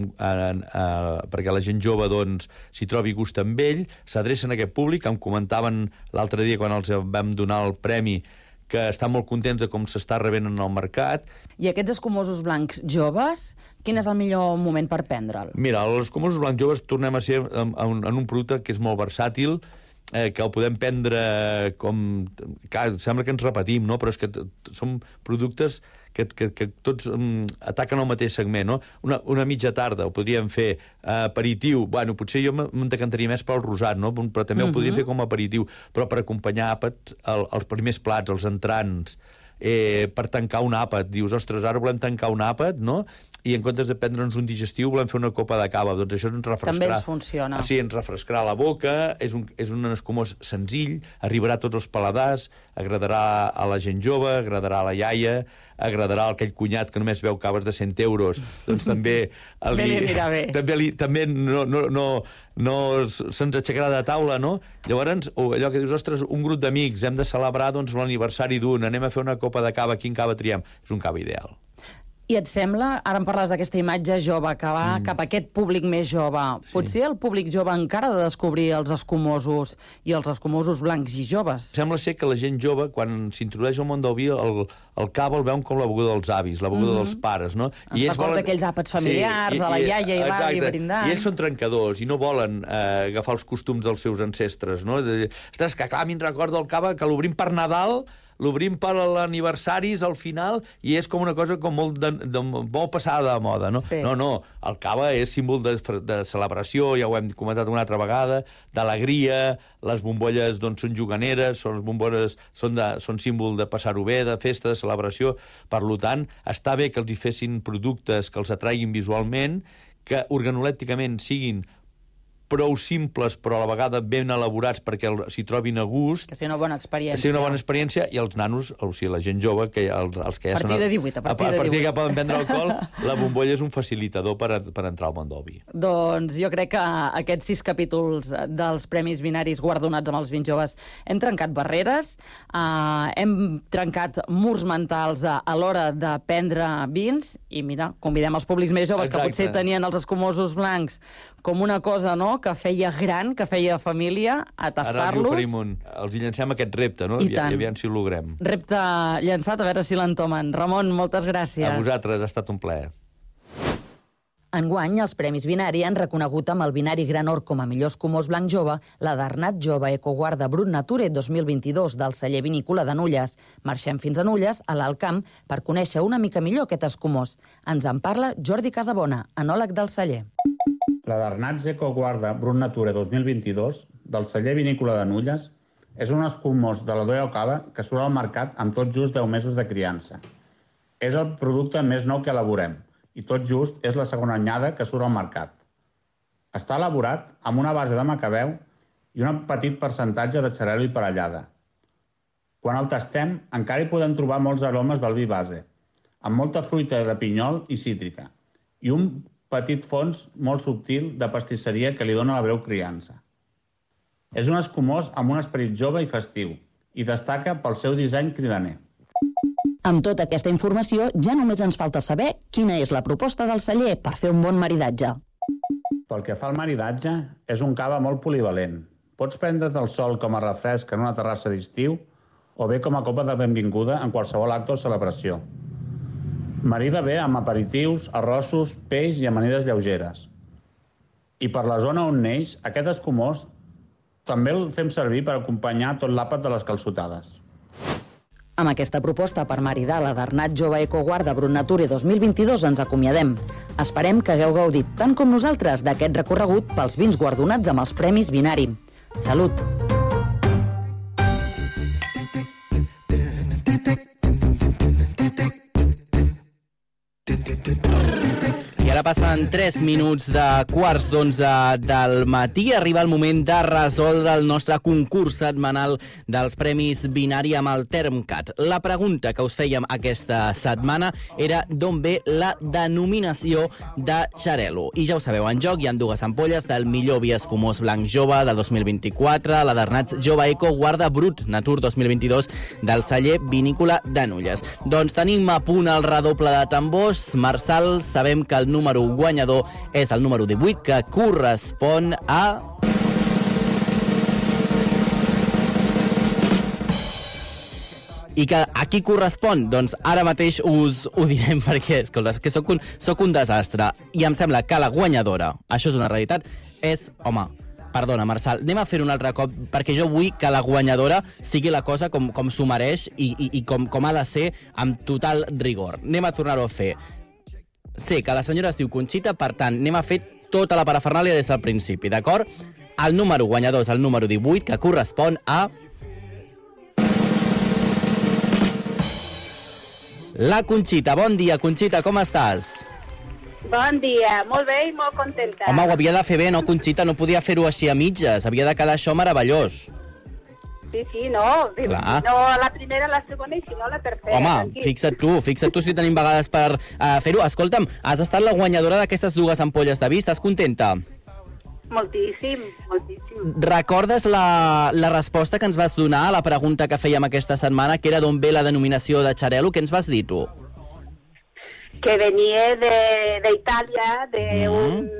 Speaker 16: perquè la gent jove s'hi trobi gust amb ell, s'adrecen a aquest públic, em comentaven l'altre dia quan els vam donar el premi que estan molt contents de com s'està rebent en el mercat.
Speaker 14: I aquests escumosos blancs joves, quin és el millor moment per prendre'l?
Speaker 16: Mira, els escumosos blancs joves tornem a ser en un producte que és molt versàtil, que el podem prendre com... Sembla que ens repetim, no? Però és que són productes que tots ataquen el mateix segment, no? Una mitja tarda ho podríem fer aperitiu. Bueno, potser jo me'n decantaria més pel rosat, no? Però també ho podria fer com a aperitiu. Però per acompanyar àpats, els primers plats, els entrants, per tancar un àpat. Dius, ostres, ara volem tancar un àpat, no? I en comptes de prendre'ns un digestiu volem fer una copa de cava. Doncs això ens refrescarà.
Speaker 9: També ens funciona.
Speaker 16: Sí, ens refrescarà la boca, és un escumós senzill, arribarà a tots els paladars, agradarà a la gent jove, agradarà a la iaia, agradarà a aquell cunyat que només veu caves de 100 euros, doncs també... També no se'ns aixecarà de taula, no? Llavors, allò que dius, ostres, un grup d'amics, hem de celebrar l'aniversari d'un, anem a fer una copa de cava, quin cava triem? És un cava ideal.
Speaker 14: I et sembla, ara em parles d'aquesta imatge jove que va cap a aquest públic més jove, potser el públic jove encara ha de descobrir els escumosos i els escumosos blancs i joves?
Speaker 16: Sembla ser que la gent jove, quan s'introdueix al món del vi, el cava el veuen com la beguda dels avis, la beguda dels pares, no?
Speaker 14: Ens recorda aquells àpats familiars, a la iaia i l'avi brindant.
Speaker 16: I ells són trencadors i no volen agafar els costums dels seus ancestres, no? Ostres, que clar, a mi em recorda el cava que l'obrim per Nadal, l'obrim per l'aniversaris al final i és com una cosa com molt passada de moda, no? Sí. No, el cava és símbol de celebració, ja ho hem comentat una altra vegada, d'alegria, les bombolles doncs són juganeres, són símbol de passar-ho bé, de festa, de celebració. Per tant, està bé que els hi fessin productes que els atraguin visualment, que organolèpticament siguin prou simples, però a la vegada ben elaborats perquè s'hi trobin a gust.
Speaker 14: Que sigui una bona experiència.
Speaker 16: Que sigui una bona experiència, i els nanos, o sigui, la gent jove, els que ja són...
Speaker 14: A partir de
Speaker 16: que poden prendre alcohol, la bombolla és un facilitador per entrar al món del vi.
Speaker 14: Doncs jo crec que aquests 6 capítols dels Premis Binaris guardonats amb els vins joves hem trencat barreres, hem trencat murs mentals a l'hora de prendre vins, i mira, convidem els públics més joves que potser tenien els escumosos blancs com una cosa, no?, que feia gran, que feia família, a tastar-los.
Speaker 16: Ara els hi llancem aquest repte, no? I aviam si ho logrem.
Speaker 14: Repte llançat, a veure si l'entomen. Ramon, moltes gràcies.
Speaker 16: A vosaltres, ha estat un plaer.
Speaker 14: Enguany, els Premis Binari han reconegut amb el Binari Gran Or com a millor escumós blanc jove la d'Arnat Jove Ecoguarda Brut Nature 2022 del celler vinícola de Nulles. Marxem fins a Nulles, a l'Alt Camp, per conèixer una mica millor aquest escumós. Ens en parla Jordi Casabona, enòleg del celler.
Speaker 17: La d'Arnats Ecoguarda Brut Nature 2022 del celler vinícola de Nulles és un escumós de la Doia Cava que surt al mercat amb tot just 10 mesos de criança. És el producte més nou que elaborem i tot just és la segona anyada que surt al mercat. Està elaborat amb una base de macabeu i un petit percentatge de xarel·lo i parellada. Quan el tastem, encara hi podem trobar molts aromes del vi base, amb molta fruita de pinyol i cítrica, i un petit fons molt subtil de pastisseria que li dona la breu criança. És un escumós amb un esperit jove i festiu i destaca pel seu disseny cridaner.
Speaker 14: Amb tota aquesta informació, ja només ens falta saber quina és la proposta del celler per fer un bon maridatge.
Speaker 17: Pel que fa al maridatge, és un cava molt polivalent. Pots prendre't el sol com a refresc en una terrassa d'estiu o bé com a copa de benvinguda en qualsevol acte o celebració. Marida bé amb aperitius, arrossos, peix i amanides lleugeres. I per la zona on neix, aquest escumós també el fem servir per acompanyar tot l'àpat de les calçotades.
Speaker 14: Amb aquesta proposta per maridar la d'Arnat Jove Ecoguarda Brut Nature 2022 ens acomiadem. Esperem que hagueu gaudit tant com nosaltres d'aquest recorregut pels vins guardonats amb els Premis Binari. Salut!
Speaker 4: I ara passen 3 minuts de quarts d'11 del matí. Arriba el moment de resoldre el nostre concurs setmanal dels Premis Binari amb el Termcat. La pregunta que us fèiem aquesta setmana era d'on ve la denominació de xarel·lo. I ja ho sabeu, en joc hi ha 2 ampolles del millor vi escumós blanc jove del 2024, la d'Arnats Jove Eco Guarda Brut Natur 2022 del celler vinícola de Nulles. Doncs tenim a punt el redoble de tambors. Marçal, sabem que el número guanyador és el número 18, que correspon a... I que a qui correspon? Doncs ara mateix us ho direm perquè, escolta, és que soc un desastre. I em sembla que la guanyadora, això és una realitat, és, home, Perdona, Marçal, anem a fer un altre cop, perquè jo vull que la guanyadora sigui la cosa com s'ho mereix i com ha de ser amb total rigor. Anem a tornar-ho a fer. Sé que la senyora es diu Conxita, per tant, anem a fer tota la parafernàlia des del principi, d'acord? El número guanyador és el número 18, que correspon a... La Conxita. Bon dia, Conxita, com estàs?
Speaker 18: Bon dia, molt bé i molt contenta.
Speaker 4: Home, ho havia de fer bé, no, Conxita? No podia fer-ho així a mitges. Havia de quedar això meravellós.
Speaker 18: Sí, no.
Speaker 4: Clar.
Speaker 18: No a la primera, a la segona i si no a la tercera.
Speaker 4: Home, fixa't tu si tenim vegades per fer-ho. Escolta'm, has estat la guanyadora d'aquestes 2 ampolles de vi, estàs contenta?
Speaker 18: Moltíssim.
Speaker 4: Recordes la resposta que ens vas donar a la pregunta que fèiem aquesta setmana, que era d'on ve la denominació de xarel·lo? Què ens vas dir, tu?
Speaker 18: Que venia d'Itàlia, d'un...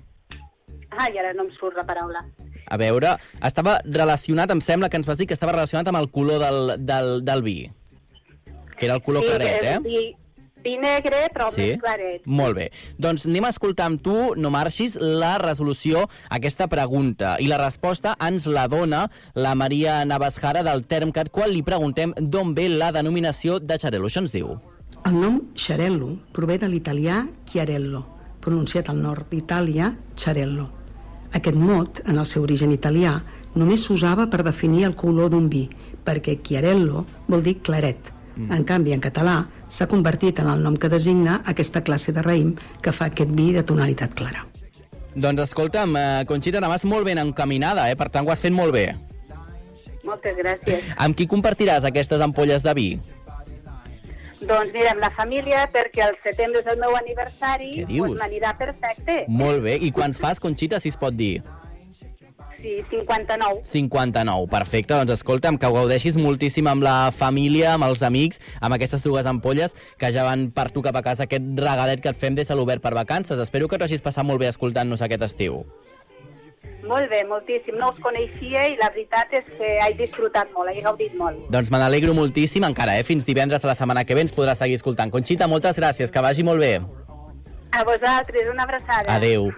Speaker 18: Ai, ara no em surt la paraula.
Speaker 4: A veure, estava relacionat, em sembla que ens vas dir que estava relacionat amb el color del vi. Que era el color claret,
Speaker 18: Vi negre, però més claret.
Speaker 4: Molt bé. Doncs anem a escoltar amb tu, no marxis, la resolució a aquesta pregunta. I la resposta ens la dona la Maria Navasjara del Termcat quan li preguntem d'on ve la denominació de xarel·lo. Això ens diu.
Speaker 19: El nom xarel·lo prové de l'italià chiarello, pronunciat al nord d'Itàlia, xarello. Aquest mot, en el seu origen italià, només s'usava per definir el color d'un vi, perquè chiarello vol dir claret. En canvi, en català, s'ha convertit en el nom que designa aquesta classe de raïm que fa aquest vi de tonalitat clara.
Speaker 4: Doncs escolta'm, Conxita, anaves molt ben encaminada, per tant ho has fet molt bé.
Speaker 18: Moltes gràcies.
Speaker 4: Amb qui compartiràs aquestes ampolles de vi?
Speaker 18: Doncs mira, amb la família, perquè el setembre és el meu aniversari,
Speaker 4: Què dius?
Speaker 18: doncs m'anirà perfecte.
Speaker 4: Molt bé. I quants fas, Conxita, si es pot dir?
Speaker 18: Sí, 59.
Speaker 4: 59, perfecte. Doncs escolta'm, que ho gaudeixis moltíssim amb la família, amb els amics, amb aquestes 2 ampolles que ja van per tu cap a casa, aquest regalet que et fem des de l'Obert per Vacances. Espero que t'ho hagis passat molt bé escoltant-nos aquest estiu.
Speaker 18: Molt bé, moltíssim. No us coneixia i la veritat és que he disfrutat molt, he gaudit molt.
Speaker 4: Doncs me n'alegro moltíssim encara, Fins divendres a la setmana que ve ens podràs seguir escoltant. Conxita, moltes gràcies, que vagi molt bé.
Speaker 18: A vosaltres, una abraçada.
Speaker 4: Adéu.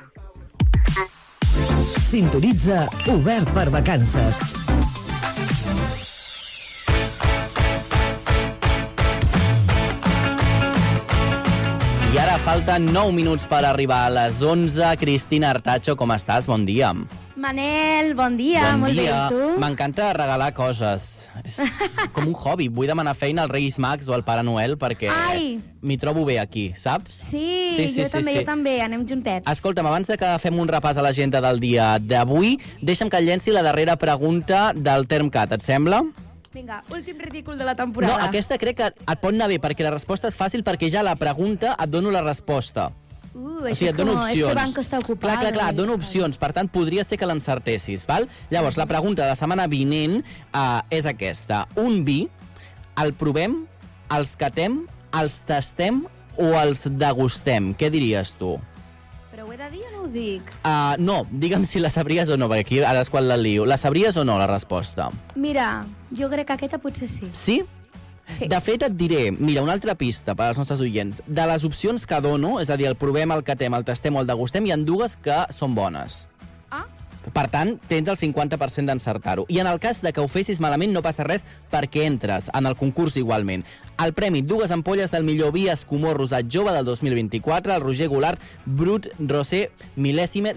Speaker 3: Sintonitza Obert per Vacances.
Speaker 4: I ara falten 9 minuts per arribar a les 11. Cristina Artacho, com estàs? Bon dia.
Speaker 20: Manel, bon dia, molt bé, i tu?
Speaker 4: M'encanta regalar coses. És com un hobby. Vull demanar feina als Reis Mags o al Pare Noel perquè m'hi trobo bé aquí, saps?
Speaker 20: Sí, jo també, anem juntets.
Speaker 4: Escolta'm, abans de que fem un repàs a l'agenda del dia d'avui, deixa'm que et llenci la darrera pregunta del Termcat, et sembla?
Speaker 20: Vinga, últim ridícul de la temporada.
Speaker 4: No, aquesta crec que et pot anar bé, perquè la resposta és fàcil, perquè ja la pregunta et dono la resposta.
Speaker 20: Això és com, és que banco està ocupada.
Speaker 4: Clar, et dono opcions, per tant, podria ser que l'encertessis, val? Llavors, la pregunta de la setmana vinent és aquesta. Un vi, el provem, els catem, els tastem o els degustem? Què diries tu?
Speaker 20: Però ho he de dir o no ho dic?
Speaker 4: No, digue'm si la sabries o no, perquè aquí ara és quan la lio. La sabries o no, la resposta?
Speaker 20: Mira, jo crec que aquesta potser sí.
Speaker 4: Sí?
Speaker 20: Sí.
Speaker 4: De fet, et diré, mira, una altra pista per als nostres oients. De les opcions que dono, és a dir, el provem, el catem, el tastem o el degustem, hi ha 2 que són bones. Per tant, tens el 50% d'encertar-ho. I en el cas de que ho fessis malament no passa res perquè entres en el concurs igualment. El premi, 2 ampolles del millor vi escumós rosat jove del 2024, el Roger Goulart Brut Rosé Mil·lèsime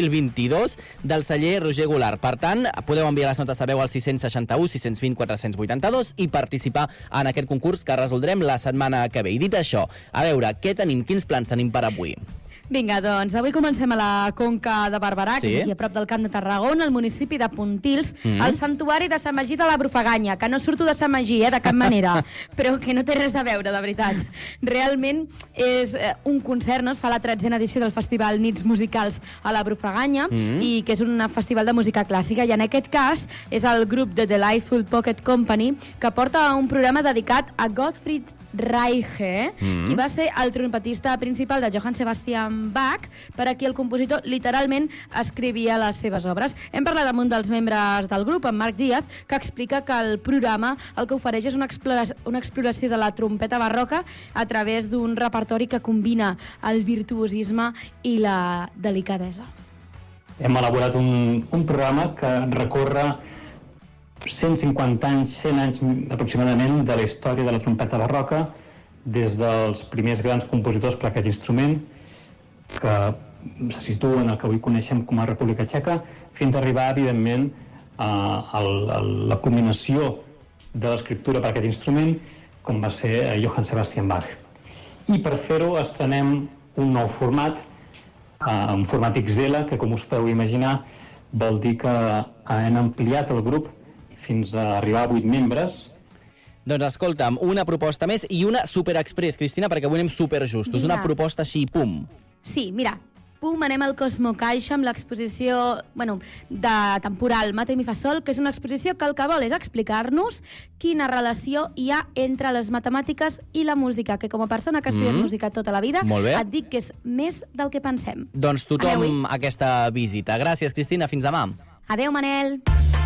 Speaker 4: 2022 del celler Roger Goulart. Per tant, podeu enviar les notes de veu al 661 620 482 i participar en aquest concurs que resoldrem la setmana que ve. I dit això, a veure, què tenim? Quins plans tenim per avui?
Speaker 20: Vinga, doncs, avui comencem a la Conca de Barberà, que és aquí a prop del Camp de Tarragona, al municipi de Pontils, al santuari de Sant Magí de la Brufaganya, que no surto de Sant Magí, de cap manera, però que no té res a veure, de veritat. Realment és un concert, no? Es fa la 13a edició del Festival Nits Musicals a la Brufaganya, i que és un festival de música clàssica, i en aquest cas és el grup The Delightful Pocket Company, que porta un programa dedicat a Gottfried Reiche, qui va ser el trompetista principal de Johann Sebastian Bach, per a qui el compositor literalment escrivia les seves obres. Hem parlat amb un dels membres del grup, en Marc Díaz, que explica que el programa el que ofereix és una exploració de la trompeta barroca a través d'un repertori que combina el virtuosisme i la delicadesa.
Speaker 21: hem elaborat un programa que recorre 150 anys, 100 anys aproximadament de la història de la trompeta barroca, des dels primers grans compositors per a aquest instrument, que se situen el que avui coneixem com a República Txeca, fins a arribar, evidentment, a la culminació de l'escriptura per a aquest instrument, com va ser Johann Sebastian Bach. I per fer-ho estrenem un nou format, un format XL, que com us podeu imaginar vol dir que hem ampliat el grup fins a arribar a 8 membres.
Speaker 4: Doncs escolta'm, una proposta més i una superexpress, Cristina, perquè avui anem superjustos.
Speaker 20: Vinga.
Speaker 4: Una proposta així, pum.
Speaker 20: Sí, mira, pum, anem al Cosmo Caixa amb l'exposició, de temporal Mate mi fa sol, que és una exposició que el que vol és explicar-nos quina relació hi ha entre les matemàtiques i la música, que com a persona que ha estudiat música tota la vida,
Speaker 4: Molt bé.
Speaker 20: et dic que és més del que pensem.
Speaker 4: Doncs tothom a aquesta visita. Gràcies, Cristina, fins demà.
Speaker 20: Adéu, Manel.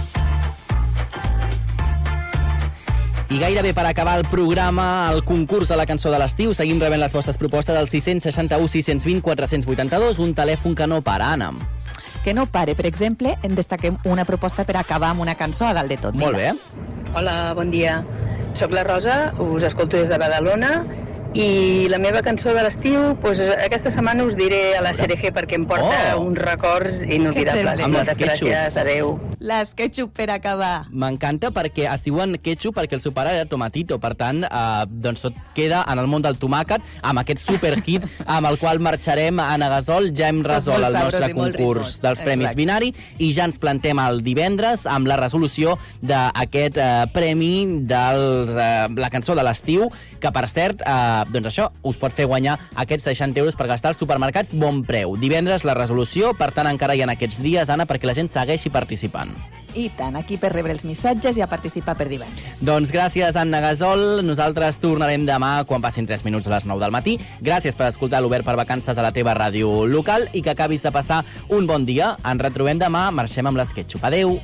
Speaker 4: I gairebé per acabar el programa, el concurs de la cançó de l'estiu, seguim rebent les vostres propostes del 661 620 482, un telèfon que no para, Anna.
Speaker 22: Que no pare. Per exemple, en destaquem una proposta per acabar amb una cançó a dalt de tot.
Speaker 4: Molt bé.
Speaker 23: Hola, bon dia. Soc la Rosa, us escolto des de Badalona i la meva cançó de l'estiu, doncs, aquesta setmana us diré a la CRG perquè em porta uns records inolvidables.
Speaker 4: Amb
Speaker 23: Moltes
Speaker 4: l'esquetxup.
Speaker 23: gràcies, adeu.
Speaker 22: L'esquetxup per acabar.
Speaker 4: M'encanta perquè es diuen ketchup perquè el seu pare era tomatito, per tant, doncs tot queda en el món del tomàquet amb aquest superhit amb el qual marxarem a Negasol. Ja hem resolt el nostre concurs dels Premis Binari i ja ens plantem el divendres amb la resolució d'aquest premi de la cançó de l'estiu, que per cert, doncs això, us pot fer guanyar aquests 60 euros per gastar als supermercats bon preu. Divendres la resolució, per tant encara hi ha aquests dies, Anna, perquè la gent segueixi participant.
Speaker 22: I tant, aquí per rebre els missatges i a participar per divendres.
Speaker 4: Doncs gràcies, Anna Gasol. Nosaltres tornarem demà quan passin 3 minuts a les 9 del matí. Gràcies per escoltar l'Obert per Vacances a la teva ràdio local i que acabis de passar un bon dia. Ens retrobem demà, marxem amb l'esquetxup. Adéu!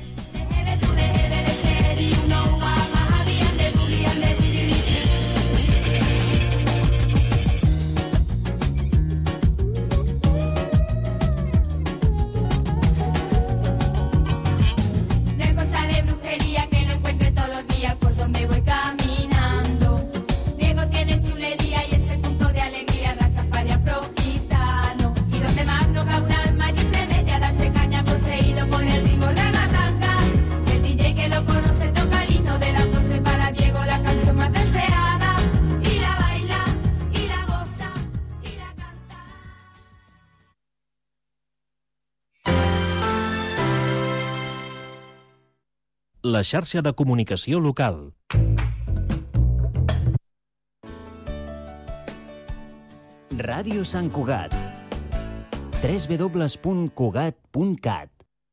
Speaker 24: La xarxa de comunicació local.
Speaker 3: Ràdio Sant Cugat. www.cugat.cat.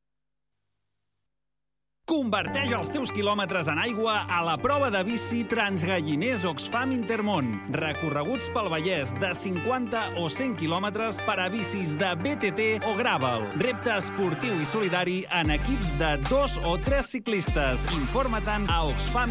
Speaker 25: Converteix els teus quilòmetres en aigua a la prova de bici Transgalliners Oxfam Intermón. Recorreguts pel Vallès de 50 o 100 quilòmetres per a bicis de BTT o Gravel. Repte esportiu i solidari en equips de 2 o 3 ciclistes. Informa-te'n a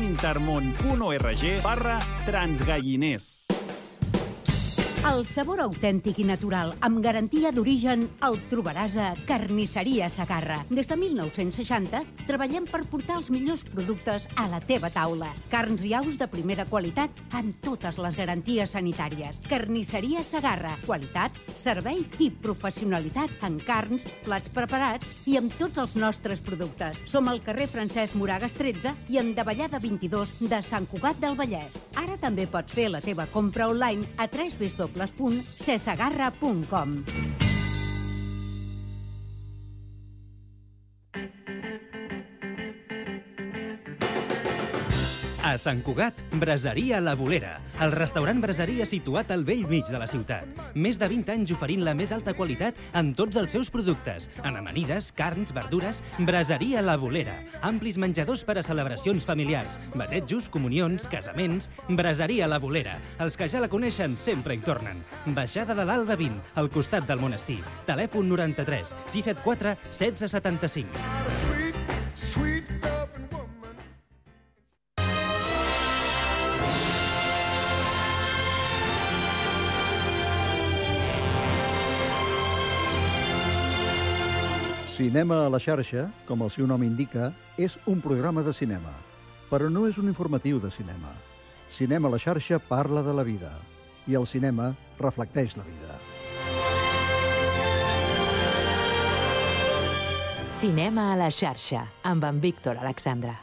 Speaker 25: oxfamintermon.org/transgalliners.
Speaker 26: El sabor autèntic i natural, amb garantia d'origen, el trobaràs a Carnisseria Segarra. Des de 1960 treballem per portar els millors productes a la teva taula. Carns i aus de primera qualitat amb totes les garanties sanitàries. Carnisseria Segarra. Qualitat, servei i professionalitat en carns, plats preparats i amb tots els nostres productes. Som al carrer Francesc Moragas 13 i en Davallada 22 de Sant Cugat del Vallès. Ara també pots fer la teva compra online a www.cesegarra.com.
Speaker 27: A Sant Cugat, Braseria La Bolera, el restaurant braseria situat al vell mig de la ciutat. Més de 20 anys oferint la més alta qualitat en tots els seus productes. En amanides, carns, verdures, Braseria La Bolera. Amplis menjadors per a celebracions familiars, batejos, comunions, casaments. Braseria La Bolera. Els que ja la coneixen sempre hi tornen. Baixada de l'Alba 20, al costat del monestir. Telèfon 93 674 1675.
Speaker 1: Cinema a la xarxa, com el seu nom indica, és un programa de cinema, però no és un informatiu de cinema. Cinema a la xarxa parla de la vida, i el cinema reflecteix la vida.
Speaker 15: Cinema a la xarxa, amb en Víctor Alexandra.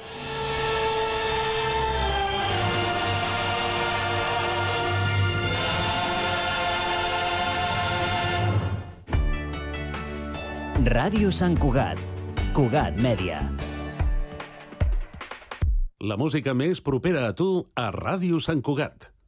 Speaker 3: Ràdio Sant Cugat. Cugat Mèdia.
Speaker 2: La música més propera a tu a Ràdio Sant Cugat.